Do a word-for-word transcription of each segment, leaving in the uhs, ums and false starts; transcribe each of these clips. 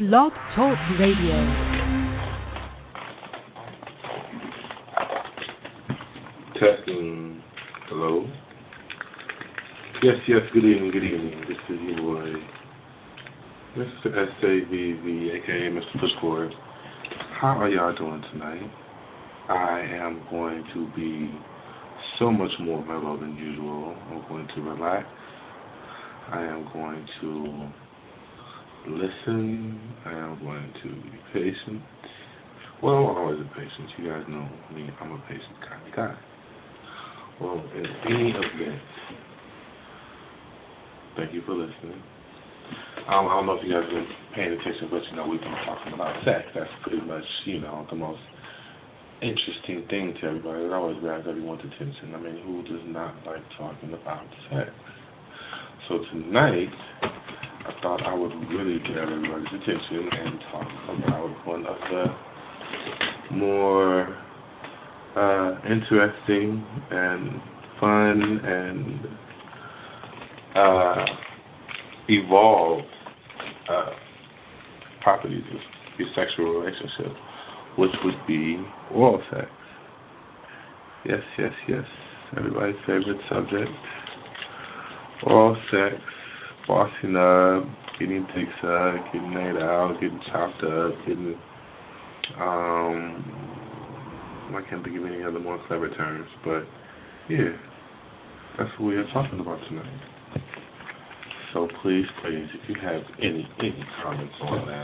Blog Talk Radio. Testing. Hello. Yes, yes, good evening, good evening. This is your boy, Mister S A V V, aka Mister Pushboard. How are y'all doing tonight? I am going to be so much more mellow than usual. I'm going to relax. I am going to listen. I am going to be patient. Well, I'm always a patient. You guys know me. I'm a patient kind of guy. Well, in any event, thank you for listening. I don't, I don't know if you guys have been paying attention, but you know, we've been talking about sex. That's pretty much, you know, the most interesting thing to everybody. It always grabs everyone's attention. I mean, who does not like talking about sex? So tonight, I thought I would really get everybody's attention and talk about one of the more uh, interesting and fun and uh, evolved uh, properties of your sexual relationship, which would be oral sex. Yes, yes, yes. Everybody's favorite subject. Oral sex, bossing up, getting dick sucked, getting made out, getting chopped up, getting, um, I can't think of any other more clever terms, but yeah, that's what we are talking about tonight. So please, please, if you have any, any comments on that,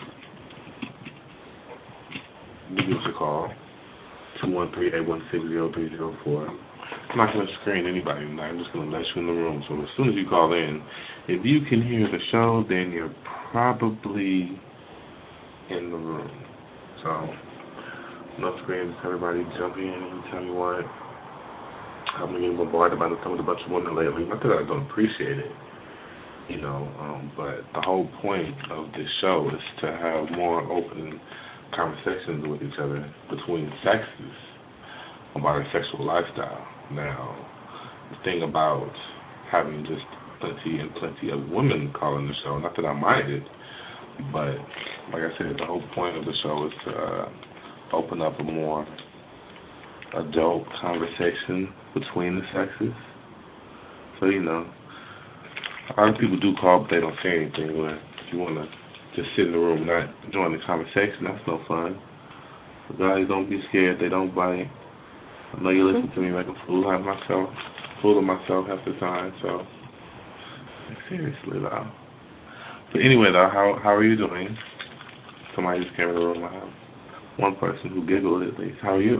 give us a call, two one three, eight one six, zero three zero four. I'm not going to screen anybody tonight. I'm just going to let you in the room. So as soon as you call in, if you can hear the show, then you're probably in the room. So no screens. Everybody jump in and tell me what. I've been getting bombarded by some of the bunch of women lately. Not that I don't appreciate it, you know, um, but the whole point of this show is to have more open conversations with each other between sexes about our sexual lifestyle. Now, the thing about having just plenty and plenty of women calling the show, not that I minded, but like I said, the whole point of the show is to uh, open up a more adult conversation between the sexes. So, you know, a lot of people do call, but they don't say anything. But if you want to just sit in the room and not join the conversation, that's no fun. So guys, don't be scared. They don't bite. I know you listen to me like a fool of myself, fool of myself half the time, so like, seriously though. But anyway though, how how are you doing? Somebody just came in the room. I have one person who giggled at least. How are you?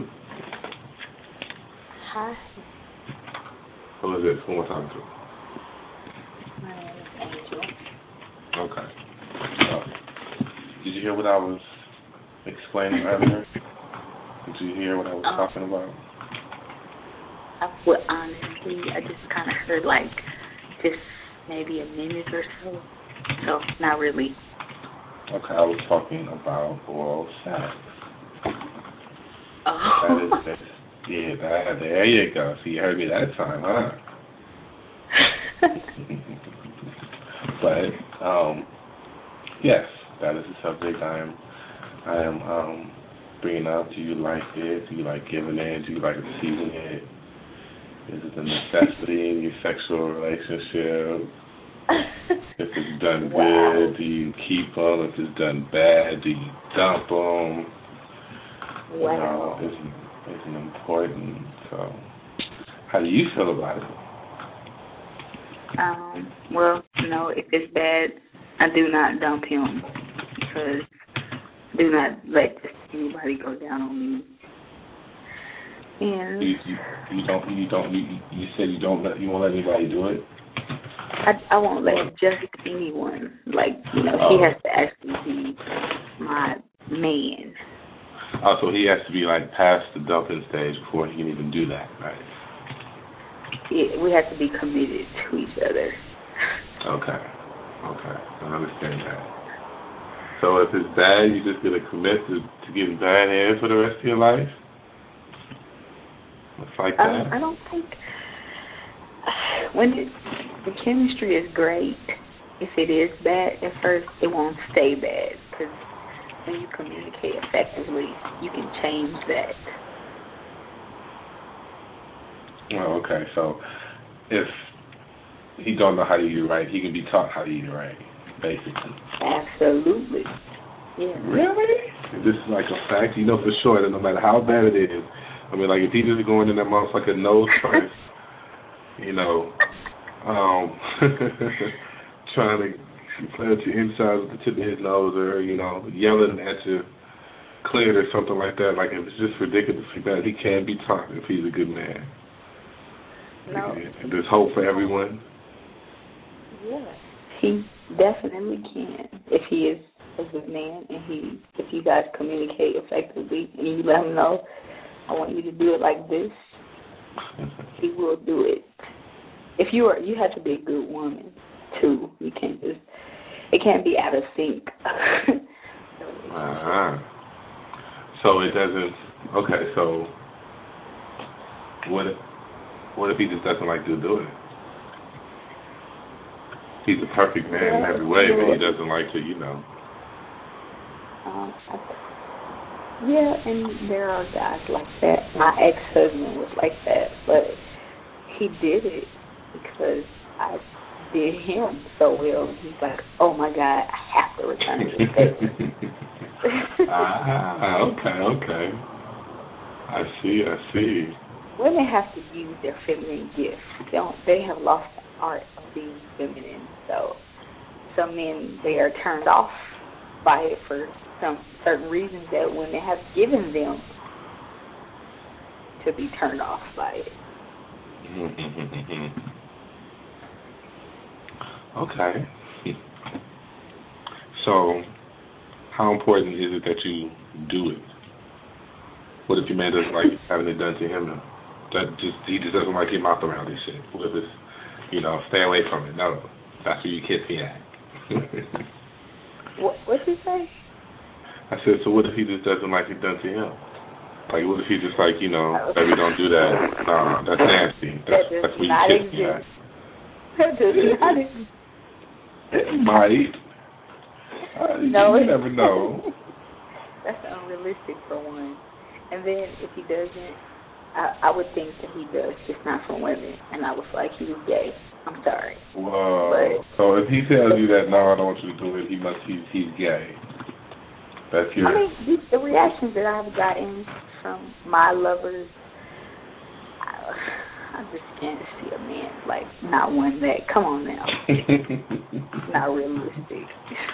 Hi. Who is this? Who am I talking to? My name is Angel. Okay. So, did you hear what I was explaining earlier? Did you hear what I was um, talking about? I would honestly, I just kind of heard like just maybe a minute or so. So, not really. Okay, I was talking about oral sex. Oh. That is, that, yeah, that, there you go. So you heard me that time, huh? But, um, yes, that is the subject I am, I am um, bringing up. Do you like it? Do you like giving it? Do you like receiving it? Is it a necessity in your sexual relationship? If it's done wow. good, do you keep them? If it's done bad, do you dump them? Wow. You know, it's, it's important. So, how do you feel about it? Um, well, you know, if it's bad, I do not dump him because do not let just anybody go down on me. And you, you, you don't, you don't, you, you said you don't let, you won't let anybody do it. I, I won't let just anyone. Like, you know, oh. he has to actually be my man. Oh, so he has to be like past the dumping stage before he can even do that, right? Yeah, we have to be committed to each other. Okay, okay, I understand that. So if it's bad, you just gonna commit to, to getting bad head for the rest of your life? It's like that. Um, I don't think when it, the chemistry is great, if it is bad at first, it won't stay bad because when you communicate effectively, you can change that. Oh, okay. So if he don't know how to eat it right, he can be taught how to eat it right, basically. Absolutely. Yeah. Really? This is like a fact. You know for sure that no matter how bad it is, I mean, like if he just going in that motherfucker nose first, you know, um, trying to play with your insides with the tip of his nose, or you know, yelling at you, cleared or something like that. Like if it's just ridiculously bad, he can be taught if he's a good man. No. There's hope for everyone. Yeah, he definitely can if he is a good man and he if you guys communicate effectively and you let him know, I want you to do it like this, he will do it. If you are, you have to be a good woman too. You can't just, it can't be out of sync. uh-huh. So it doesn't. Okay, so what? If, what if he just doesn't like to do it? He's a perfect man yeah, in every way, but he doesn't like to, you know. Um, yeah, and there are guys like that. My ex-husband was like that, but he did it because I did him so well. He's like, oh my God, I have to return this favor. Ah, okay, okay. I see, I see. Women have to use their feminine gifts. They don't. They have lost the art of being feminine. So some men, they are turned off by it for some certain reasons that women have given them to be turned off by it. Okay. So how important is it that you do it? What if your man doesn't like having it done to him? That just he just doesn't like your mouth around this shit. What if it's, you know, stay away from it? No, that's where you kiss me at. what What'd you say? I said, so what if he just doesn't like it done to him? Like, what if he just like, you know, baby, don't do that. No, that's nasty. That's that that's where you kiss me at. That does not exist. It might. Uh, no, you never know. That's unrealistic for one. And then if he doesn't, I, I would think that he does, just not for women. And I was like, he was gay. I'm sorry. Whoa. But, so if he tells you that, no, I don't want you to do it, he must, he's, he's gay. That's your... I mean, the, the reactions that I've gotten from my lovers, I, I just can't see a man, like, not one that, come on now. It's not realistic.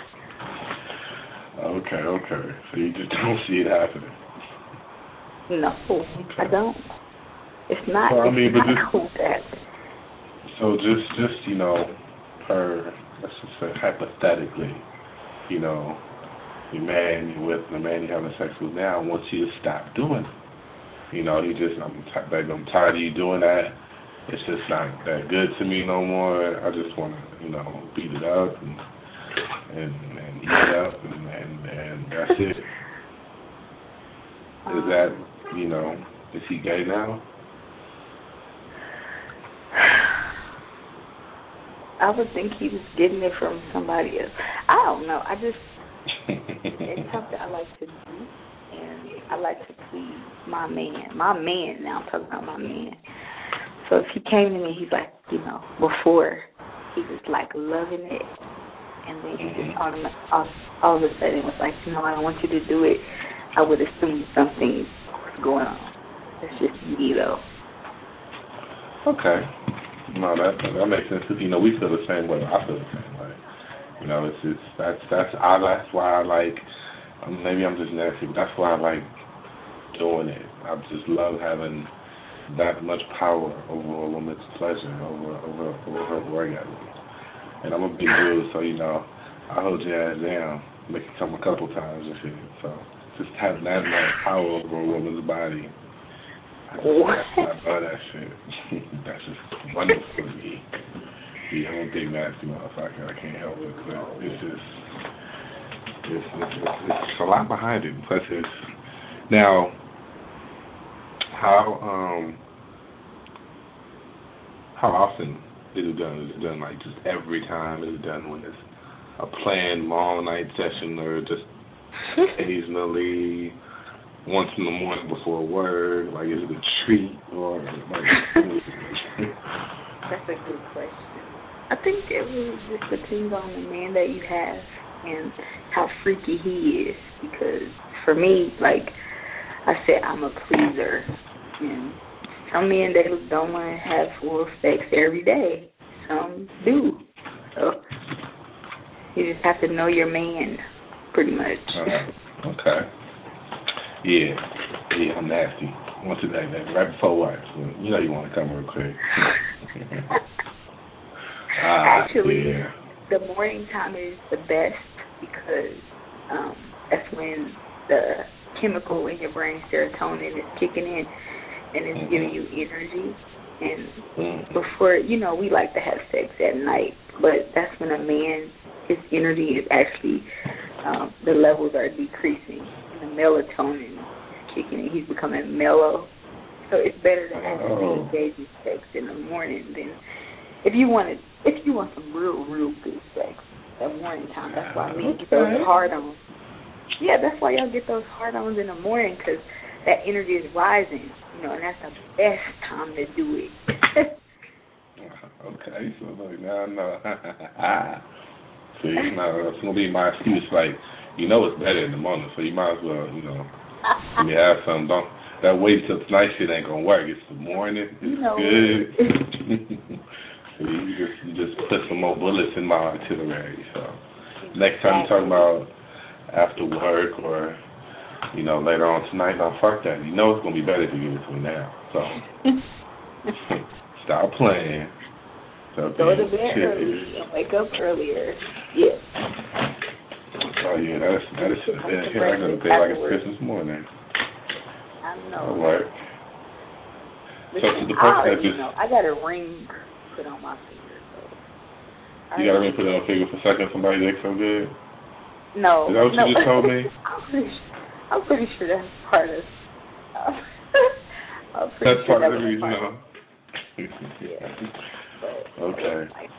Okay, okay. So you just don't see it happening. No, okay. I don't. It's not. Well, I mean, it's but not just, cool that. So just, just you know, per let's just say hypothetically, you know, your man you're with, the man you're having sex with now wants you to stop doing it. You know, he just, I'm, t- baby, I'm tired of you doing that. It's just not that good to me no more. I just want to, you know, beat it up and and, and eat it up and, and and that's it. Is that, you know, is he gay now? I would think he was getting it from somebody else. I don't know. I just, it's something I like to do, and I like to please my man. My man, now I'm talking about my man. So if he came to me, he's like, you know, before, he was like loving it, and then he just all, all, all of a sudden was like, you know, I don't want you to do it. I would assume something was going on. That's just me, though. Okay. No, that that makes sense. Cause, you know, we feel the same way. I feel the same way. You know, it's it's that's that's I that's why I like. Um, maybe I'm just nasty, but that's why I like doing it. I just love having that much power over a woman's pleasure, over over over her orgasm. And I'm a big dude, so you know, I hold your ass down, make it come a couple times and shit. So just having that much power over a woman's body. I, just, I love that shit. That's just wonderful to me. Yeah, I'm a big nasty motherfucker. I can't help it. But it's just, it's, it's, it's, it's a lot behind it. Plus, it's now how um how often Is it done? Is it done like just every time? Is it done when it's a planned long night session, or just occasionally once in the morning before work? Like, is it a treat or like? That's a good question. I think it really just depends on the man that you have and how freaky he is. Because for me, like I said, I'm a pleaser, and some men they don't want to have full sex every day. Some do. So you just have to know your man, pretty much. Uh, okay. Yeah. Yeah, I'm nasty. Once a day, baby. Right before work. You know you want to come real quick. ah, Actually, yeah. the morning time is the best because um, that's when the chemical in your brain, serotonin, is kicking in and it's mm-hmm. giving you energy. And mm-hmm. before, you know, we like to have sex at night, but that's when a man, his energy is actually, um, the levels are decreasing. And the melatonin is kicking in. He's becoming mellow. So it's better to have oh. engage in sex in the morning than if you want to, if you want some real, real good sex at morning time. That's why men get those hard-ons. Yeah, that's why y'all get those hard-ons in the morning, because that energy is rising, you know, and that's the best time to do it. Okay, so like, no, no. See, no, that's going to be my excuse. Like, you know it's better in the morning, so you might as well, you know, when you have some, don't, that wait till tonight shit ain't going to work. It's the morning, it's you know, good. You just you just put some more bullets in my itinerary. So next time you talk about after work or you know later on tonight, no, fuck that. You know it's gonna be better if you give it to me now. So stop playing. So go to bed early and wake up earlier. Yeah. Oh yeah, that's that is yeah, here I go to bed like it's Christmas morning. I know. All right. Listen, so to the person that just know, I got a ring put on my finger. So you got a ring put on your finger for sucking somebody dick so good? No. Is that what no. you just told me? I'm, pretty sure, I'm pretty sure that's part of. Uh, I'm pretty that's sure part that of the reason, huh? Yeah. But, okay. Like,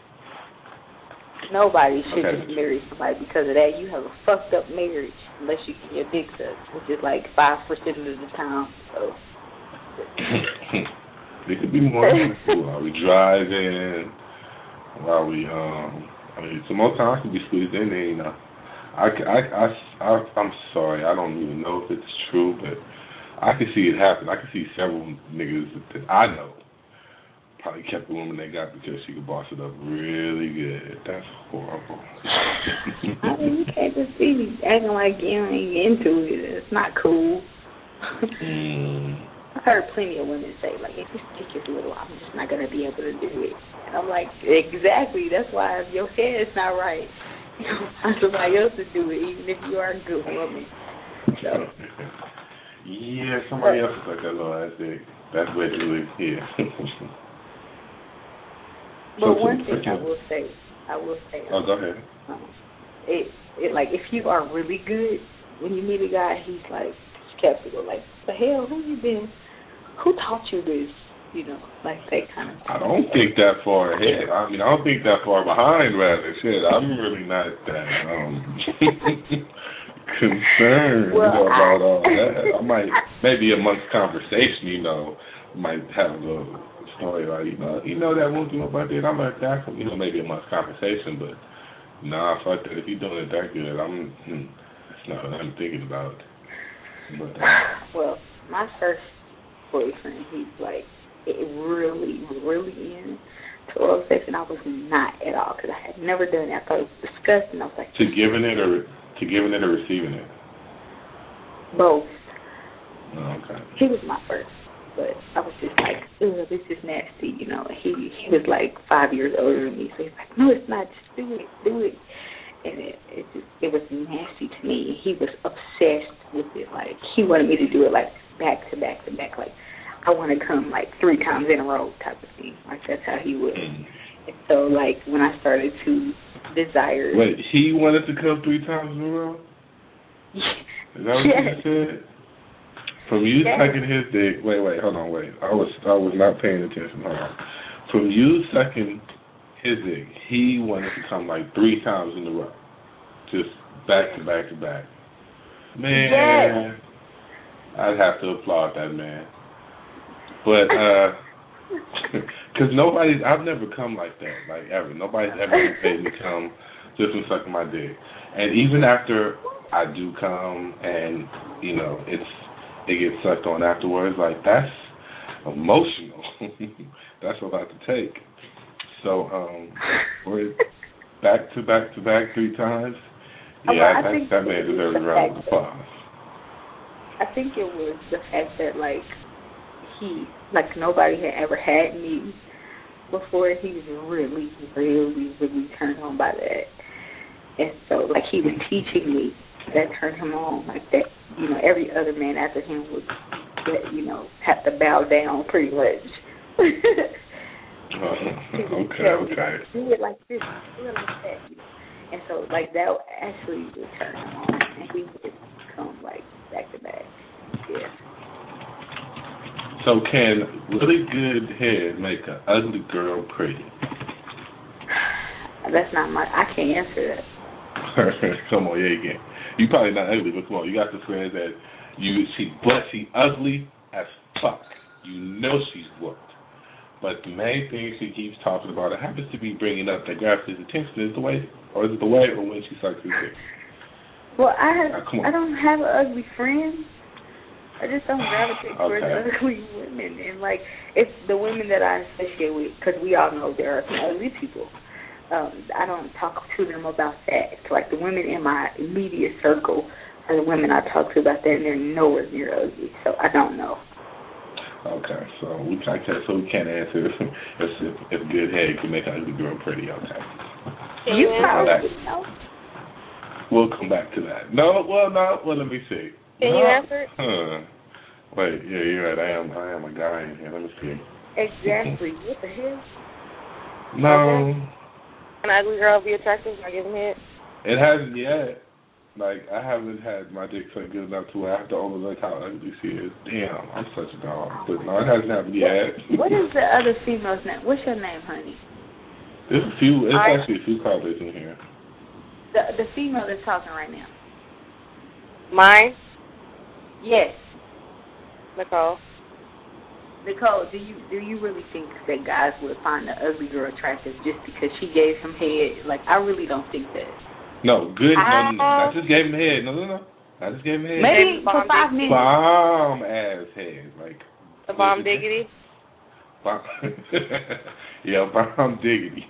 nobody should okay. just marry somebody because of that. You have a fucked up marriage unless you get your dick sucked, which is like five percent of the time. So. It could be more while we driving, while we, um, I mean, so most times I could be squeezed in there, you know. I, I, I, I, I'm sorry, I don't even know if it's true, but I can see it happen. I can see several niggas that I know probably kept the woman they got because she could boss it up really good. That's horrible. I mean, you can't just be acting like you ain't into it. It's not cool. mm. I've heard plenty of women say, like, if this dick is little, I'm just not going to be able to do it. And I'm like, exactly. That's why if your head's not right, you know, find somebody else to do it, even if you are a good woman. So. Yeah, somebody but, else is like that little ass dick. That's what it is, yeah. But so, one so, thing I will say, I will say. Oh, go ahead. Um, it, it, like, if you are really good, when you meet a guy, he's like, skeptical, like, the hell, who you been, who taught you this, you know, like that kind of thing. I don't think that far ahead. I mean, I don't think that far behind, rather. Shit, I'm really not that um, concerned well, you know, about I, all that. I might, maybe amongst conversation, you know, might have a little story like, you know, you know that one thing about that, I'm like that, you know, maybe amongst conversation, but nah, fuck that. If you're doing it that good, I'm, hmm, that's not what I'm thinking about. But, uh, well, my first boyfriend, he's like, it really, really into oral sex, and I was not at all because I had never done it. I thought it was disgusting. I was like, to giving it or to giving it or receiving it? Both. Oh, okay. He was my first, but I was just like, ugh, this is nasty, you know. He he was like five years older than me, so he's like, no, it's not. Just do it, do it. And it, it just, it was nasty to me. He was obsessed with it. Like, he wanted me to do it, like, back to back to back. Like, I want to come, like, three times in a row type of thing. Like, that's how he was. Mm. And so, like, when I started to desire... Wait, he wanted to come three times in a row? Is that what yes. you said? From you yes. sucking his dick... Wait, wait, hold on, wait. I was I was not paying attention. Hold on. from you sucking his dick, he wanted to come like three times in a row, just back to back to back. Man, yes. I'd have to applaud that man. But uh, because nobody's, I've never come like that, like ever. Nobody's ever made me come just from sucking my dick. And even after I do come, and you know, it's it gets sucked on afterwards, like that's emotional. That's a lot to take. So, um, we're back to back to back three times. Yeah, well, I that, think that man deserves a round of applause. I think it was the fact that, like, he, like, nobody had ever had me before. He was really, really, really turned on by that. And so, like, he was teaching me that turned him on. Like, that, you know, every other man after him would, that, you know, have to bow down pretty much. uh, okay, okay. Like, do it like this, do it like that. And so, like, that actually would turn him on. And he would come, like, back to back. Yeah. So can really good head make an ugly girl pretty? That's not my, I can't answer that. Come on, yeah, you can. You probably not ugly, but come on, you got to say that you, she, but she ugly as fuck. You know she's whooped. But the main thing she keeps talking about, it happens to be bringing up that grabs his attention, is the way, or is it the way, or when she sucks his dick? Well, I have, now, I don't have an ugly friend. I just don't gravitate towards okay. ugly women. And, like, it's the women that I associate with, because we all know there are some ugly people. Um, I don't talk to them about that. Like, the women in my immediate circle are the women I talk to about that, and they're nowhere near ugly. So I don't know. Okay, so we can't, so we can't answer if, if, if good head can make an ugly girl pretty. Okay. You probably know. We'll come back to that. No, well, no, well, let me see. Can no. you answer? Huh. Wait, yeah, you're right. I am, I am a guy in here. Let me see. Exactly. What the hell? No. Okay. An ugly girl be attractive by giving head? It hasn't yet. Like, I haven't had my dick sucked good enough to where I have to overlook how ugly she is. Damn, I'm such a dog. But no, it hasn't happened yet. What is the other female's name? What's your name, honey? There's a few, it's I, actually a few callers in here. The the female that's talking right now. Mine? Yes. Nicole. Nicole, do you do you really think that guys would find the ugly girl attractive just because she gave him head? Like, I really don't think that. No, good. I, no, no, no. I just gave him head. No, no, no. I just gave him head. Maybe for five minutes. Bomb ass head, like. The bomb diggity. Bomb. Yeah, bomb diggity.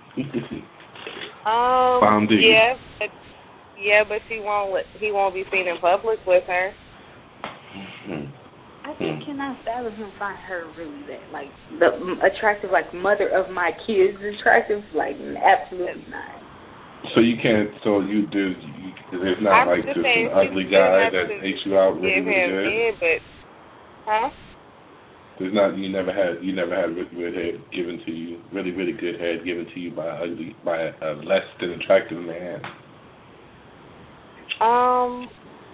um. Bomb diggity. Yeah, but yeah, but she won't. Let, he won't be seen in public with her. Mm-hmm. I just cannot fathom him find her really that, like, the attractive, like, mother of my kids attractive. Like, absolutely not. So you can't, so you do, you, there's not I'm like just just saying, an ugly guy that takes you out really, give really him good? head, but, huh? There's not, you never had, you never had really good head given to you, really, really good head given to you by a ugly, by a, a less than attractive man. Um,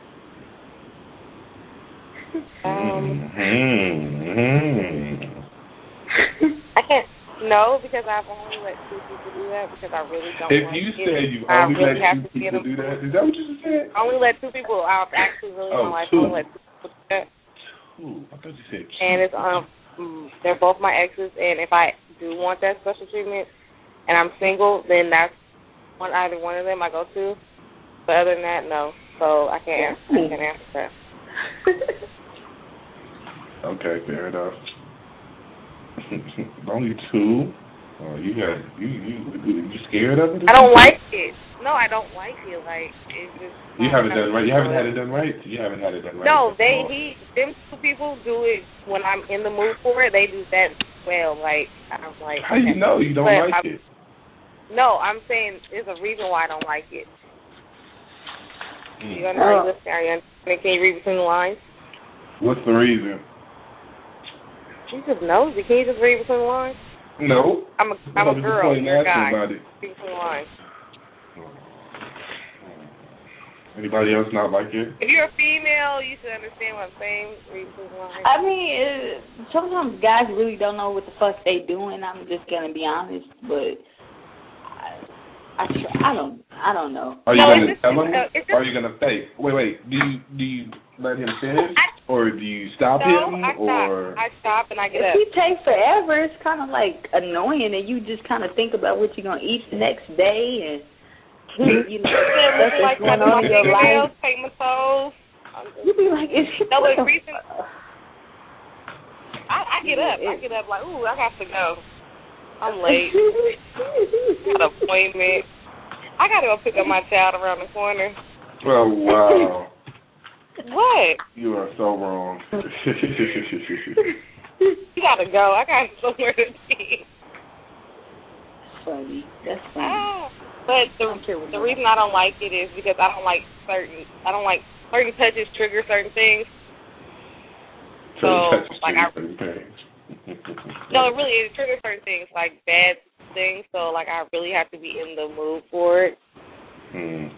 um, mm-hmm. I can't. No, because I've only let two people do that because I really don't If like you it. said you I only really let have two to people do that, is that what you just said? I only let two people. I actually really oh, don't like two. only let two people do that. Two. I thought you said two. And it's um, they're both my exes, and if I do want that special treatment, and I'm single, then that's one either one of them I go to. But other than that, no. So I can't answer. I can't answer that. Okay, fair enough. Only two. Oh, you got you you you scared of it? I don't like it. No, I don't like it. Like it's just. You haven't done right. You haven't had it done right. You haven't had it done right. No, they he them two people do it when I'm in the mood for it. They do that well. Like I'm like. How do you know you don't but like I'm, it? No, I'm saying there's a reason why I don't like it. Mm. You understand? Oh. Listen, are you understand? Can you read between the lines? What's the reason? You just nosy. Can you just read between the lines? No. I'm a I'm a girl. You're a guy. Read between the lines. Anybody else not like it? If you're a female, you should understand what I'm saying. Reasons why. I mean, it, sometimes guys really don't know what the fuck they doing. I'm just gonna be honest, but I, I, I don't, I don't know. Are you No, gonna it's tell just- him? uh, it's Or are you gonna fake? Wait, wait. Do you do you let him finish, I- or do you stop No, him, I stop. or? I stop and I get If up. he takes forever, it's kind of like annoying, and you just kind of think about what you're gonna eat the next day, and you know, Look stuff like that's going on in your life. paint my toes. You be like, is it No, what the the reason- fuck? I, I get up. I get up like, ooh, I got to go. I'm late. Got an appointment. I got to go pick up my child around the corner. Oh wow! What? You are so wrong. You got to go. I got somewhere to be. Funny. That's funny. Ah. But the the reason I don't like it is because I don't like certain I don't like certain touches trigger certain things. So like I no, it really is trigger certain things like bad things. So like I really have to be in the mood for it. Hmm.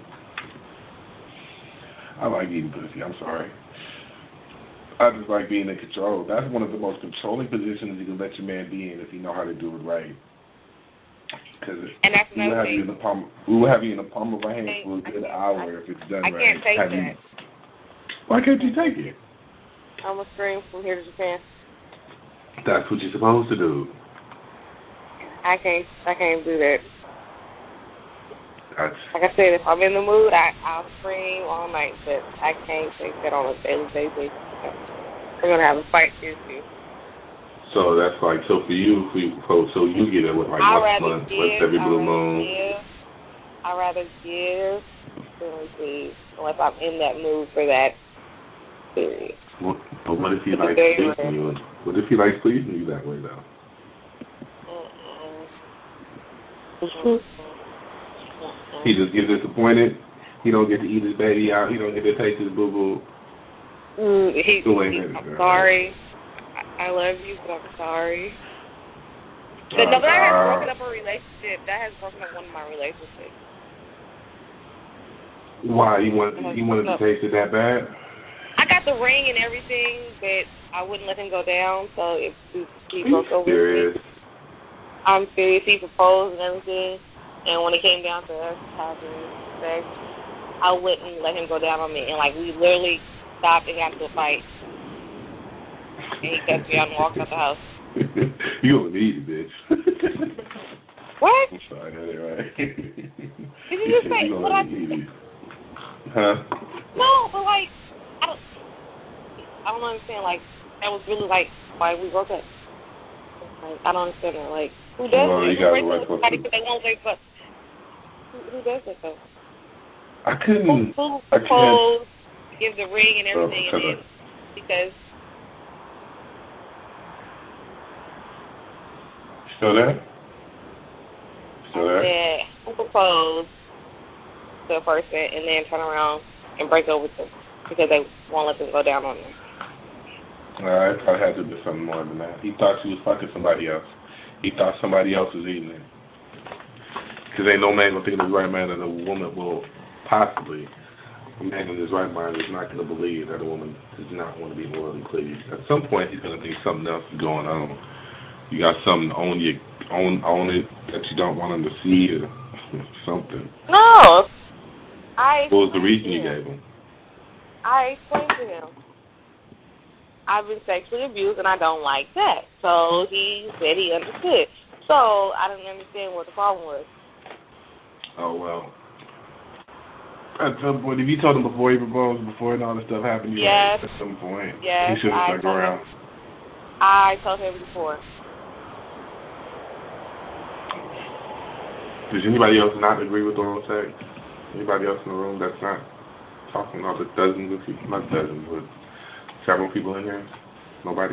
I like eating pussy. I'm sorry. I just like being in control. That's one of the most controlling positions you can let your man be in if you know how to do it right. Because and that's we will have you in the palm. We will have you in the palm of our hand for a good hour if it's done I right. can't take have that. You, why can't you take it? I'm gonna scream from here to Japan. That's what you're supposed to do. I can't. I can't do that. That's, like I said, if I'm in the mood, I I'll scream all night, but I can't take that on a daily basis. We're gonna have a fight issue. So that's like so for you, for you so you get it with like I'd once a rather month, give. once every blue moon. Give. I'd rather give than receive, unless I'm in that mood for that period. What, but what if he It's likes very pleasing you? What if he likes pleasing you that way though? Mm-mm. He just gets disappointed. He don't get to eat his baby out. He don't get to taste his boo boo. Mm, he, So he, I'm sorry. I, I love you, but I'm sorry. But Oh, no, that has God. broken up a relationship. That has broken up one of my relationships. Why he wanted he wanted to taste it that bad? I got the ring and everything, but I wouldn't let him go down. So if he, he Are you broke up with serious? me, I'm serious. He proposed and everything, and when it came down to us having sex, I wouldn't let him go down on me. And like we literally stopped and got into a fight, and he cussed me out and walked out the house. You don't need it, bitch. What? I'm sorry, that ain't right. Did you just say what I? Huh? No, but like I don't. I don't understand. Like that was really like why we broke up. Like I don't understand that. Like who does Well, it? you got Who breaks right up with somebody because they won't say fuck? Who, who does that though? I couldn't. Who, who I proposed, give the ring and everything, Oh, and then because. Still there? Still there? Yeah, who proposed to a person and then turn around and break up with them because they won't let them go down on them. Uh, it probably had to be something more than that. He thought she was fucking somebody else. He thought somebody else was eating it. Because ain't no man gonna think of the right man that a woman will possibly, a man in his right mind is not gonna believe that a woman does not want to be orally pleased. At some point, he's gonna think something else is going on. You got something on you, on on it that you don't want him to see or something. No. I What was the reason you gave him? I explained to him. I've been sexually abused and I don't like that. So he said he understood. So I didn't understand what the problem was. Oh, well. At some point, if you told him before he proposed, before all this stuff happened, you Yes. at some point, Yes, he should have I stuck told around. him. I told him before. Does anybody else not agree with oral sex? Anybody else in the room that's not talking about the dozens of people? Not dozens, but several people in here? Nobody?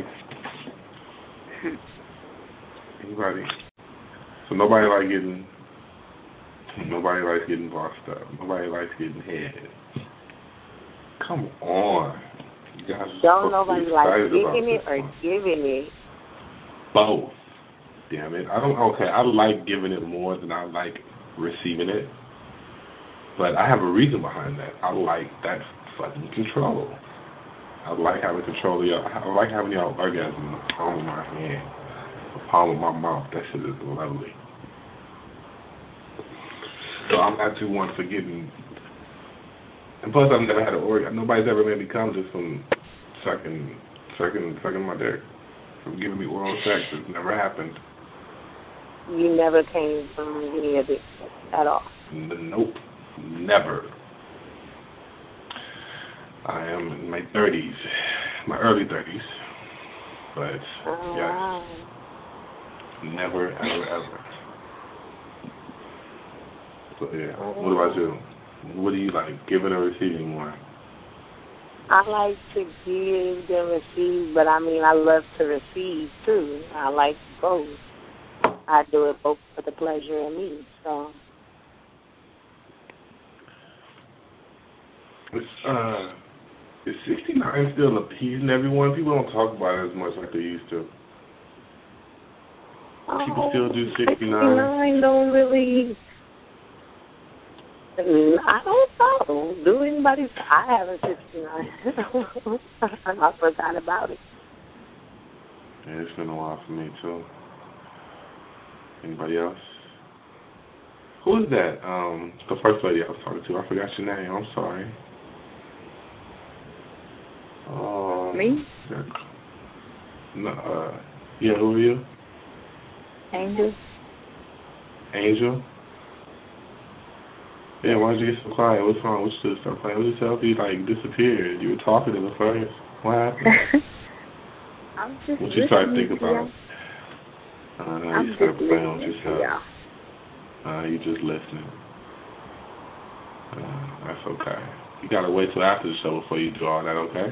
Anybody? So nobody like getting, nobody likes getting bossed up. Nobody likes getting head. Come on. You guys are Don't supposed to be nobody like excited about giving it this or one. giving it. Both. Damn it. I don't, okay, I like giving it more than I like receiving it. But I have a reason behind that. I like that fucking control. I like having control of y'all. I like having y'all orgasm in the palm of my hand, the palm of my mouth. That shit is lovely. So I'm not too one for getting. And plus, I've never had an orgasm. Nobody's ever made me come just from sucking, sucking, sucking my dick, from giving me oral sex. It's never happened. You never came from any of it at all? N- nope, never. I am in my thirties, my early thirties, but oh, yes, wow. never, ever, ever. So yeah, oh. What about you? What do you like, giving or receiving more? I like to give and receive, but I mean, I love to receive too. I like both. I do it both for the pleasure and me, so. It's, uh, is sixty-nine still appeasing everyone? People don't talk about it as much like they used to. People still do sixty-nine. sixty-nine don't really. I don't know. Do anybody? I haven't sixty-nine. I forgot about it. Yeah, it's been a while for me too. Anybody else? Who is that? Um, the first lady I was talking to. I forgot your name. I'm sorry. Um, Me? No, uh, yeah, who are you? Angel. Angel? Yeah, why'd you get so quiet? What's wrong? What's this? Stop playing. What yourself? You like disappeared. You were talking to the first. What happened? I'm just What you started thinking you. about? Uh, I'm you started just playing with listening yourself. to y'all. Uh, you just listening. Uh, that's okay. You gotta wait till after the show before you do all that, okay?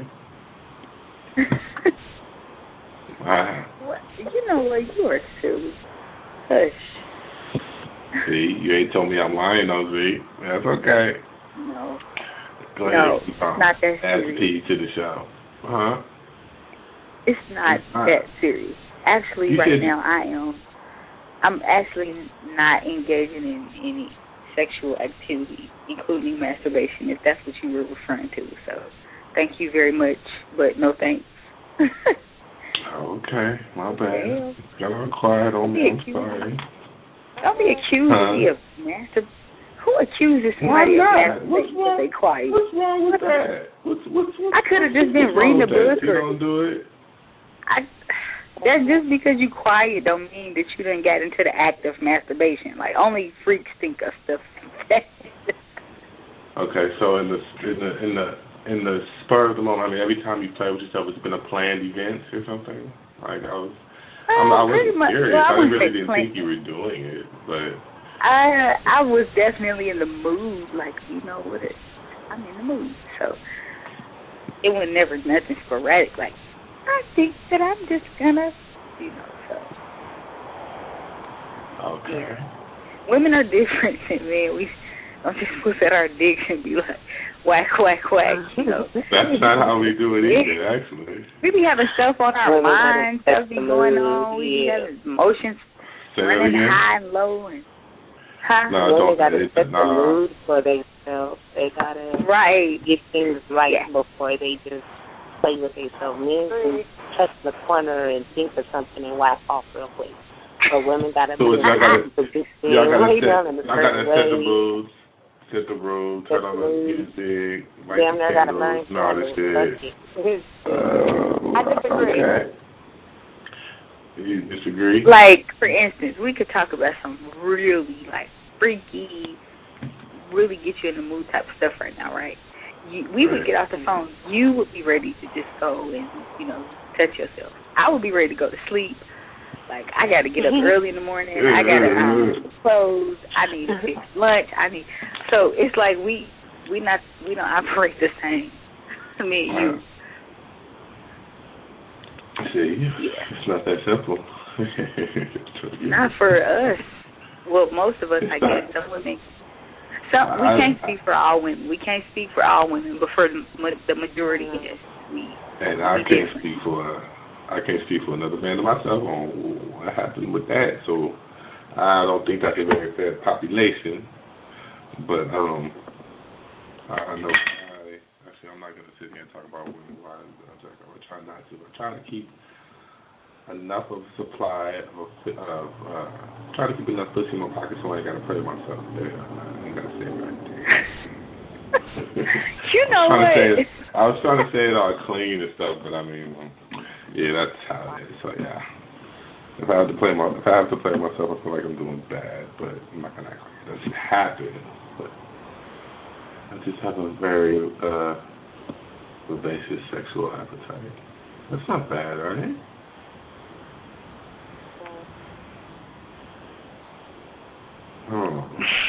Wow. What? You know what? You are silly. Hush. See, you ain't told me I'm lying, though, Z. That's okay. No. Go no, ahead. it's not that Add serious. the tea to the show. Huh? It's not It's not. that serious. Actually, You right said- now I am. I'm actually not engaging in any sexual activity, including masturbation, if that's what you were referring to. So, thank you very much, but no thanks. Okay, my bad. Damn. Got all quiet on me. I'm sorry. Don't be accused Huh? of me of masturbation. Who accuses somebody of masturbation if they quiet? What's wrong with that? What's, what's, what's, I could have just been what's wrong reading a with that? book. You Or, don't do it? I, that's just because you quiet don't mean that you done got into the act of masturbation. Like, only freaks think of stuff like that. Okay, so in the in the in the in the spur of the moment, I mean, every time you play with yourself, it's been a planned event or something. Like I was, Uh, I'm, I pretty wasn't much. serious. Well, I I wouldn't really say didn't planned. think you were doing it, but I I was definitely in the mood. Like, you know what? It, I'm in the mood. So it was never nothing sporadic. Like, I think that I'm just gonna, you know. So okay. yeah. Women are different than men. We don't just look at our dicks and be like, whack, whack, whack, you know. That's not how we do it either, actually. We be having stuff on our Women mind, gotta stuff be set the going mood, on. We be yeah. having emotions Say that running again? high and low. and huh? No, Women don't. gotta It's set the not. mood for themselves. They gotta Right. get things right Yeah. before they just play with themselves. Men can touch the corner and think of something and whack off real quick. So women gotta So be y'all gotta, y'all gotta lay set, down in a y'all gotta certain set the way. mood, set the room, turn Set on the the mood. music, light Damn, the they gotta learn candles, and all this something. shit. Uh, Uh, I disagree. Okay. You disagree? Like, for instance, we could talk about some really, like, freaky, really get you in the mood type of stuff right now, right? You, we would Right. get off the phone. You would be ready to just go and, you know, touch yourself. I would be ready to go to sleep. Like, I got to get up early in the morning. I got to iron clothes. I need to fix lunch. I need. So it's like we we not we don't operate the same. Me and you. See, Yeah. it's not that simple. Not for us. Well, most of us, I guess. Some women. Some we I- can't speak for all women. We can't speak for all women, but for the, ma- the majority, yes, we. And I we can't different. speak for I can't speak for another man than myself on what happened with that. So I don't think that's a very fair population. But um, I, I know. I, actually, I'm not going to sit here and talk about women. Why? I'm going to try not to. I'm trying to keep enough of supply of, of uh, try to keep enough pussy in my pocket so I ain't got to play with myself. There, I ain't got to say it right there. You know I what? It, I was trying to say it all clean and stuff, but I mean, yeah, that's how it is. So yeah, if I have to play my, if I have to play myself, I feel like I'm doing bad, but I'm not gonna act like it doesn't happen. But I just have a very uh, vivacious sexual appetite. That's not bad, right? Oh.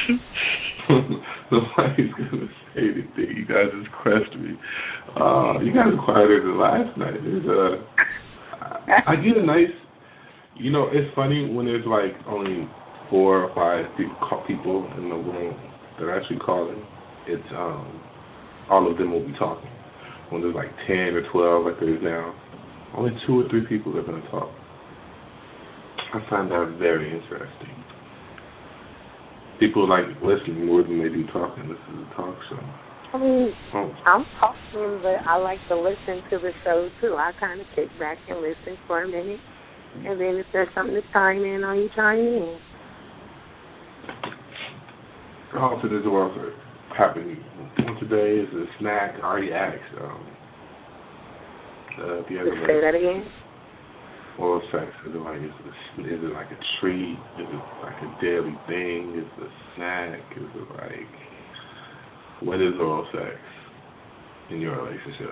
Nobody's gonna say anything. You guys just crushed me. Uh, you guys are quieter than last night. There's uh, I, I get a nice. You know, it's funny when there's like only four or five people in the room that are actually calling. It's um, all of them will be talking. When there's like ten or twelve, like there is now, only two or three people are gonna talk. I find that very interesting. People like listening more than they do talking. This is a talk show. I mean, oh. I'm talking, but I like to listen to the show, too. I kind of kick back and listen for a minute. And then if there's something to chime in on, you chime in. Oh, so this is what happened. One today is a snack. I already asked. Um, uh, the other Say that again? Oral sex, is it like is it, is it like a treat? Is it like a daily thing? Is it a snack? Is it like what is oral sex in your relationship?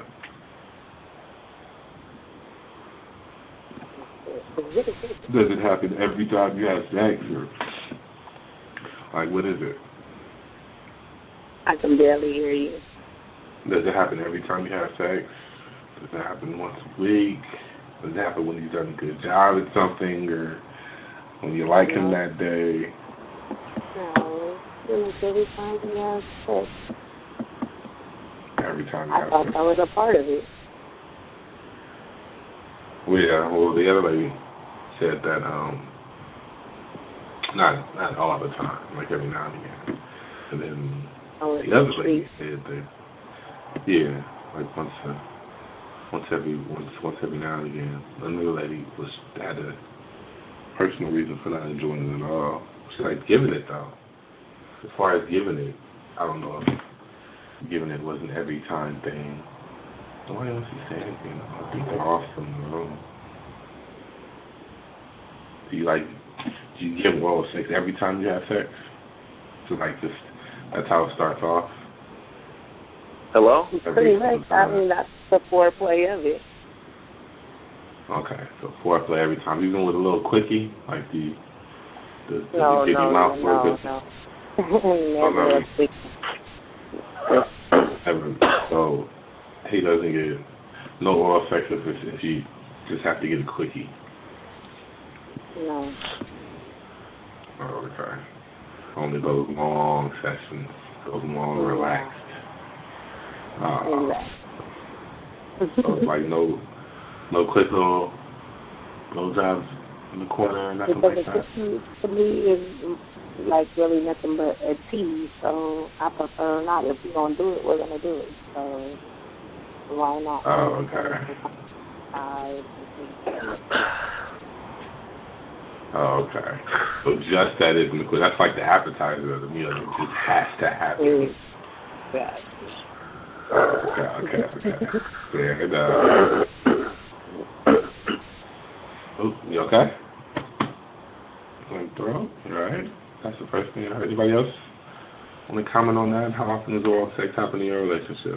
Does it happen every time you have sex, or like what is it? I can barely hear you. Does it happen every time you have sex? Does it happen once a week? Does it happen when you've done a good job at something, or when you like him that day? No, it's every time we have sex. Every time you I have thought sex. that was a part of it. Well, yeah, well, the other lady said that, um, not not all the time, like every now and again. And then oh, the other lady said that, yeah, like once a Once every once once every now and again. Another lady was had a personal reason for not enjoying it at all. She liked giving it though. As far as giving it, I don't know if giving it was an every time thing. Nobody else is saying anything. I think they're off from the room. Do you like do you give oral sex every time you have sex? So like just that's how it starts off. Hello? Pretty much. I mean, that's the foreplay of it. Okay, so foreplay every time, even with a little quickie, like the the, the no, give no, you mouth no, work. No, no, never a quickie. Never. So he doesn't get no oral sex if, if you just have to get a quickie. No. Oh, okay. Only those long sessions, those long yeah. relaxed. Uh, exactly. So it's like no, no quick little, no jobs in the corner, nothing because like that. Because to me is like really nothing but a tease. So I prefer not. If we're gonna do it, we're gonna do it. So why not? Oh, okay. I. Oh, okay. So just that isn't the quick. That's like the appetizer of the meal. It just has to happen. Yeah. Okay, okay, okay. Fair enough. Oh, you okay? Going through? You alright? That's the first thing I heard. Anybody else want to comment on that? How often does oral sex happen in your relationship?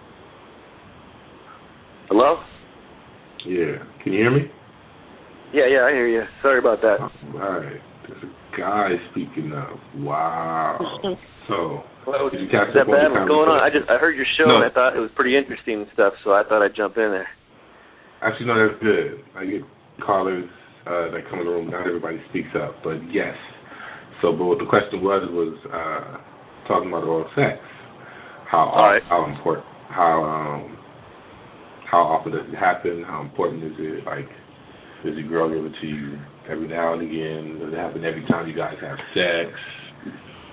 Hello? Yeah. Can you hear me? Yeah, yeah, I hear you. Sorry about that. All right. There's a guy speaking up. Wow. So, well, did you catch is that up on bad? the What's going on? I just I heard your show no. and I thought it was pretty interesting and stuff, so I thought I'd jump in there. Actually, no, that's good. I get callers uh, that come in the room. Not everybody speaks up, but yes. So, but what the question was was uh, talking about oral sex. How All right. how important? How um how often does it happen? How important is it? Like, does your girl give it to you every now and again? Does it happen every time you guys have sex?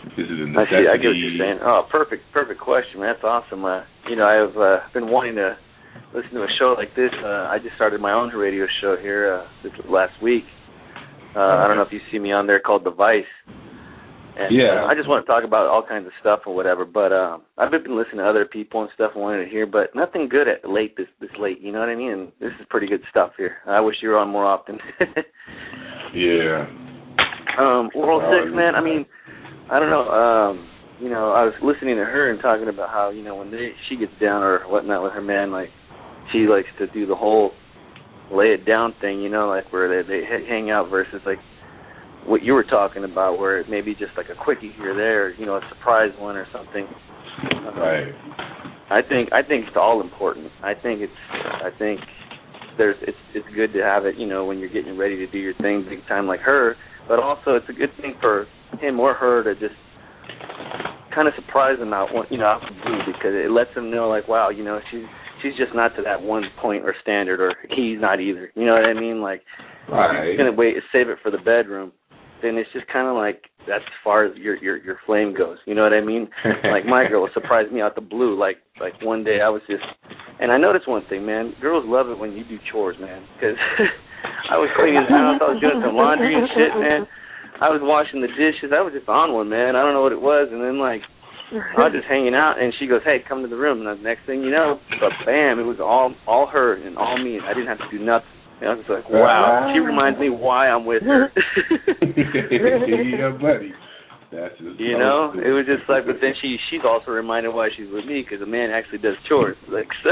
Is it a I necessity? see. I get what you're saying. Oh, perfect, perfect question, man. That's awesome. Uh, you know, I've uh, been wanting to listen to a show like this. Uh, I just started my own radio show here uh, this last week. Uh, okay. I don't know if you see me on there, called The Vice. And, yeah. Uh, I just want to talk about all kinds of stuff or whatever. But uh, I've been listening to other people and stuff and wanted to hear, but nothing good at late this this late. You know what I mean? And this is pretty good stuff here. I wish you were on more often. yeah. Um, Oral Sex, man. I mean, I don't know. Um, you know, I was listening to her and talking about how, you know, when they, she gets down or whatnot with her man, like, she likes to do the whole lay it down thing, you know, like where they, they hang out versus, like, what you were talking about, where it may be just like a quickie here or there, you know, a surprise one or something. Right. I think I think it's all important. I think it's I think there's it's it's good to have it, you know, when you're getting ready to do your thing big time like her, but also it's a good thing for him or her to just kind of surprise them out, you know, out the blue, because it lets them know, like, wow, you know, she's she's just not to that one point or standard, or he's not either. You know what I mean? Like, right. He's gonna wait, save it for the bedroom. Then it's just kind of like that's as far as your your your flame goes. You know what I mean? Like my girl surprised me out the blue. Like like one day I was just, and I noticed one thing, man. Girls love it when you do chores, man. Because I was cleaning the house, I was doing some laundry and shit, man. I was washing the dishes. I was just on one, man. I don't know what it was, and then like I was just hanging out, and she goes, "Hey, come to the room." And the next thing you know, but bam, it was all all her and all me, and I didn't have to do nothing. And I was like, wow, she reminds me why I'm with her. Yeah, buddy. That's just you know, it was just like, but then she she's also reminded why she's with me, because a man actually does chores. Like, so.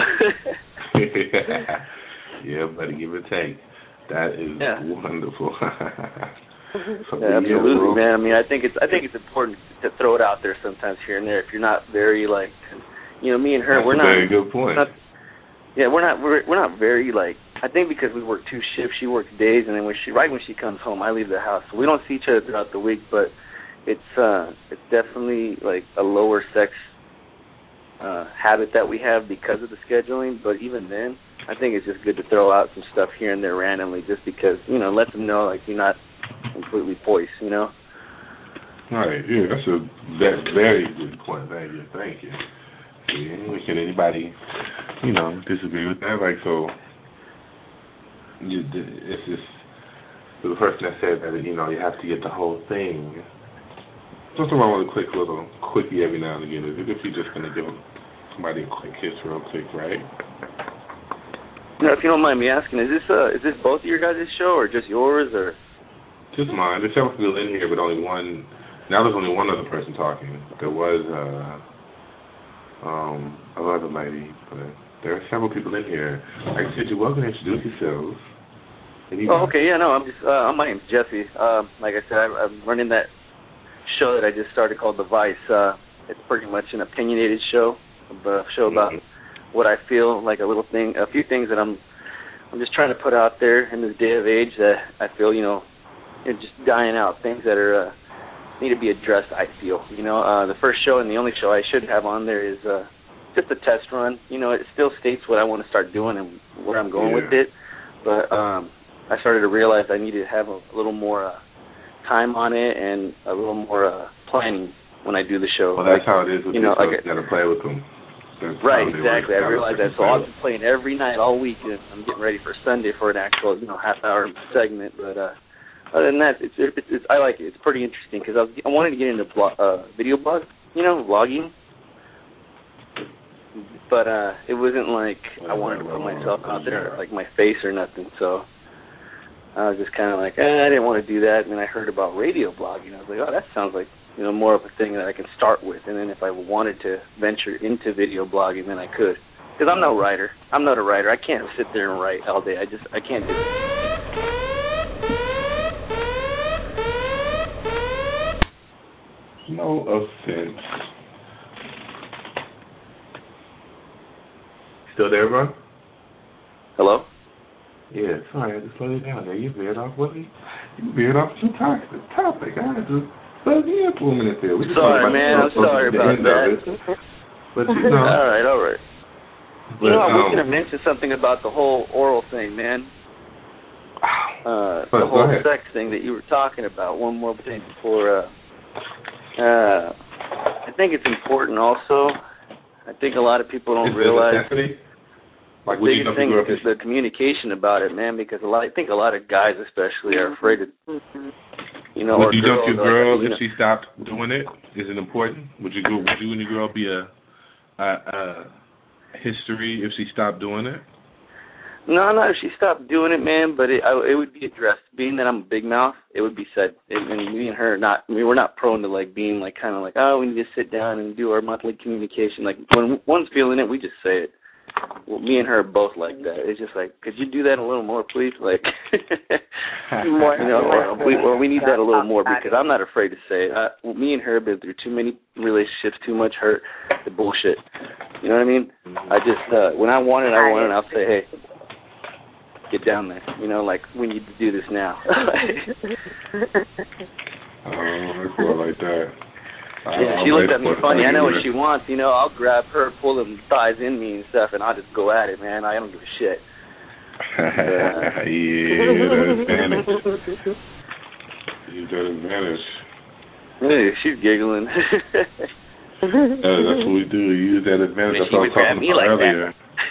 Yeah, buddy, give or take. That is yeah. wonderful. So, yeah, absolutely, yeah, man. I mean, I think it's I think it's important to throw it out there sometimes here and there. If you're not very like, you know, me and her, That's we're a not. Very good point. Not, yeah, we're not we're we're not very like. I think because we work two shifts, she works days, and then when she right when she comes home, I leave the house. So we don't see each other throughout the week, but it's uh it's definitely like a lower sex uh habit that we have because of the scheduling. But even then, I think it's just good to throw out some stuff here and there randomly, just because, you know, let them know like you're not completely poised, you know. All right, yeah, that's a that's very good point. Thank you, thank you. Yeah, can anybody, you know, disagree with that? Like, so. You, it's just the person that said that, you know, you have to get the whole thing. Something wrong with a quick little quickie every now and again. If you're just going to give somebody a quick kiss real quick, right? Now, if you don't mind me asking, is this uh, is this both of your guys' show or just yours, or? Just mine. There's several people in here, but only one. Now there's only one other person talking. There was uh, um, another lady, but there are several people in here. Like I said, you're welcome to introduce yourselves. Oh, okay, yeah, no, I'm just, uh, my name's Jesse. Um, like I said, I, I'm running that show that I just started called The Vice. Uh, it's pretty much an opinionated show, a show about mm-hmm. what I feel, like a little thing, a few things that I'm, I'm just trying to put out there in this day of age that I feel, you know, are just dying out, things that are, uh, need to be addressed, I feel. You know, uh, the first show and the only show I should have on there is, uh, just a test run. You know, it still states what I want to start doing and where I'm going yeah. with it. But um, I started to realize I needed to have a, a little more uh, time on it and a little more uh, planning when I do the show. Well, that's like, how it is with you know, this, like you got to play with them. That's right, exactly. I realized that. So I'll be playing every night all week, and I'm getting ready for Sunday for an actual, you know, half-hour segment. But uh, other than that, it's, it's, it's I like it. It's pretty interesting because I, was, I wanted to get into blog, uh, video blog, you know, vlogging. But uh, it wasn't like I wanted to put myself out there, like my face or nothing. So I was just kind of like, eh, I didn't want to do that. And then I heard about radio blogging. I was like, oh, that sounds like, you know, more of a thing that I can start with. And then if I wanted to venture into video blogging, then I could. Because I'm no writer. I'm not a writer. I can't sit there and write all day. I just, I can't do it. No offense. Still there, bro? Hello? Yeah, sorry, I just slowed it down there. You veered off, wasn't you? You veered off some topic. topic. I had to buzz you in for a minute there. We sorry, man. I'm sorry about that. But, you know. all right, all right. But, you know, I was um, going to mention something about the whole oral thing, man. Uh, the but, whole sex thing that you were talking about. One more thing before uh, Uh, I think it's important also. I think a lot of people don't Is it realize. a necessity? Like, the would you biggest know thing if you is the communication about it, man, because a lot, I think a lot of guys especially are afraid of, you know, Would or you dump girls, your girl like, you if know, she stopped doing it? Is it important? Would you go? Would you and your girl be a, a, a history if she stopped doing it? No, not if she stopped doing it, man. But it, I, it would be addressed. Being that I'm a big mouth, it would be said. And, and me and her, are not. I mean, we're not prone to like being like kind of like, oh, we need to sit down and do our monthly communication. Like when one's feeling it, we just say it. Well, me and her are both like that. It's just like, could you do that a little more, please? Like, More, you know, or we, or we need that a little more because I'm not afraid to say it. I, well, me and her have been through too many relationships, too much hurt, the bullshit. You know what I mean? I just uh, when I want it, I want it. I'll say, hey, get down there. You know, like we need to do this now. Oh, I feel like that. Yeah, she looked at me funny. I know what she wants. You know, I'll grab her, pull them thighs in me and stuff, and I'll just go at it, man. I don't give a shit. yeah, that advantage. Use that advantage. Hey, she's giggling. uh, that's what we do. Use that advantage. Man, That's what I was talking about like earlier.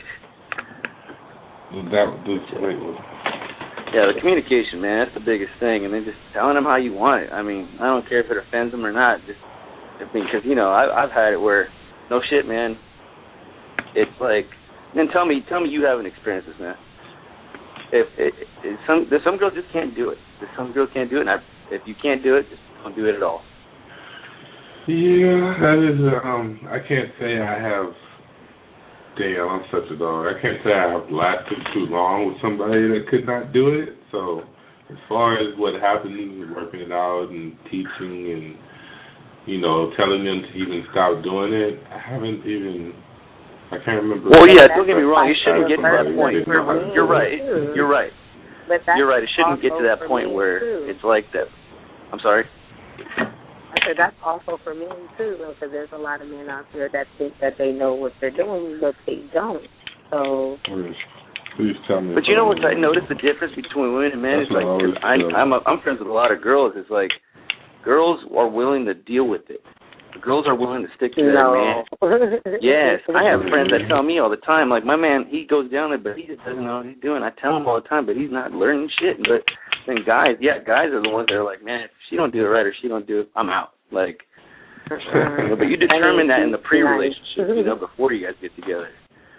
That. That, this, wait, wait. Yeah, the communication, man, that's the biggest thing. And then just telling them how you want it. I mean, I don't care if it offends them or not. Just, I mean, because, you know, I, I've had it where, no shit, man. It's like, then tell me, tell me you haven't experienced this, man. If, if, if some, there's some girls just can't do it. There's some girls can't do it, and I, if you can't do it, just don't do it at all. Yeah, that is. A, um, I can't say I have. Damn, I'm such a dog. I can't say I have lasted too long with somebody that could not do it. So, as far as what happens, working it out and teaching and, you know, telling them to even stop doing it, I haven't even. I can't remember. Well, yeah, don't get me wrong. You shouldn't get to that point. You're right. You're right. But that's You're right. It shouldn't get to that point where too. it's like that. I'm sorry. I said that's also for men too, because there's a lot of men out there that think that they know what they're doing, but they don't. So. Please tell me. But you know what? I noticed the difference between women and men is like, cause I, I'm a, I'm friends with a lot of girls. It's like girls are willing to deal with it. The girls are willing to stick to their no. man. Yes, I have friends that tell me all the time, like my man, he goes down there, but he just doesn't know what he's doing. I tell him all the time, but he's not learning shit. But then guys, yeah, guys are the ones that are like, man, if she don't do it right or she don't do it, I'm out. Like, you know, but you determine that in the pre-relationship, you know, before you guys get together.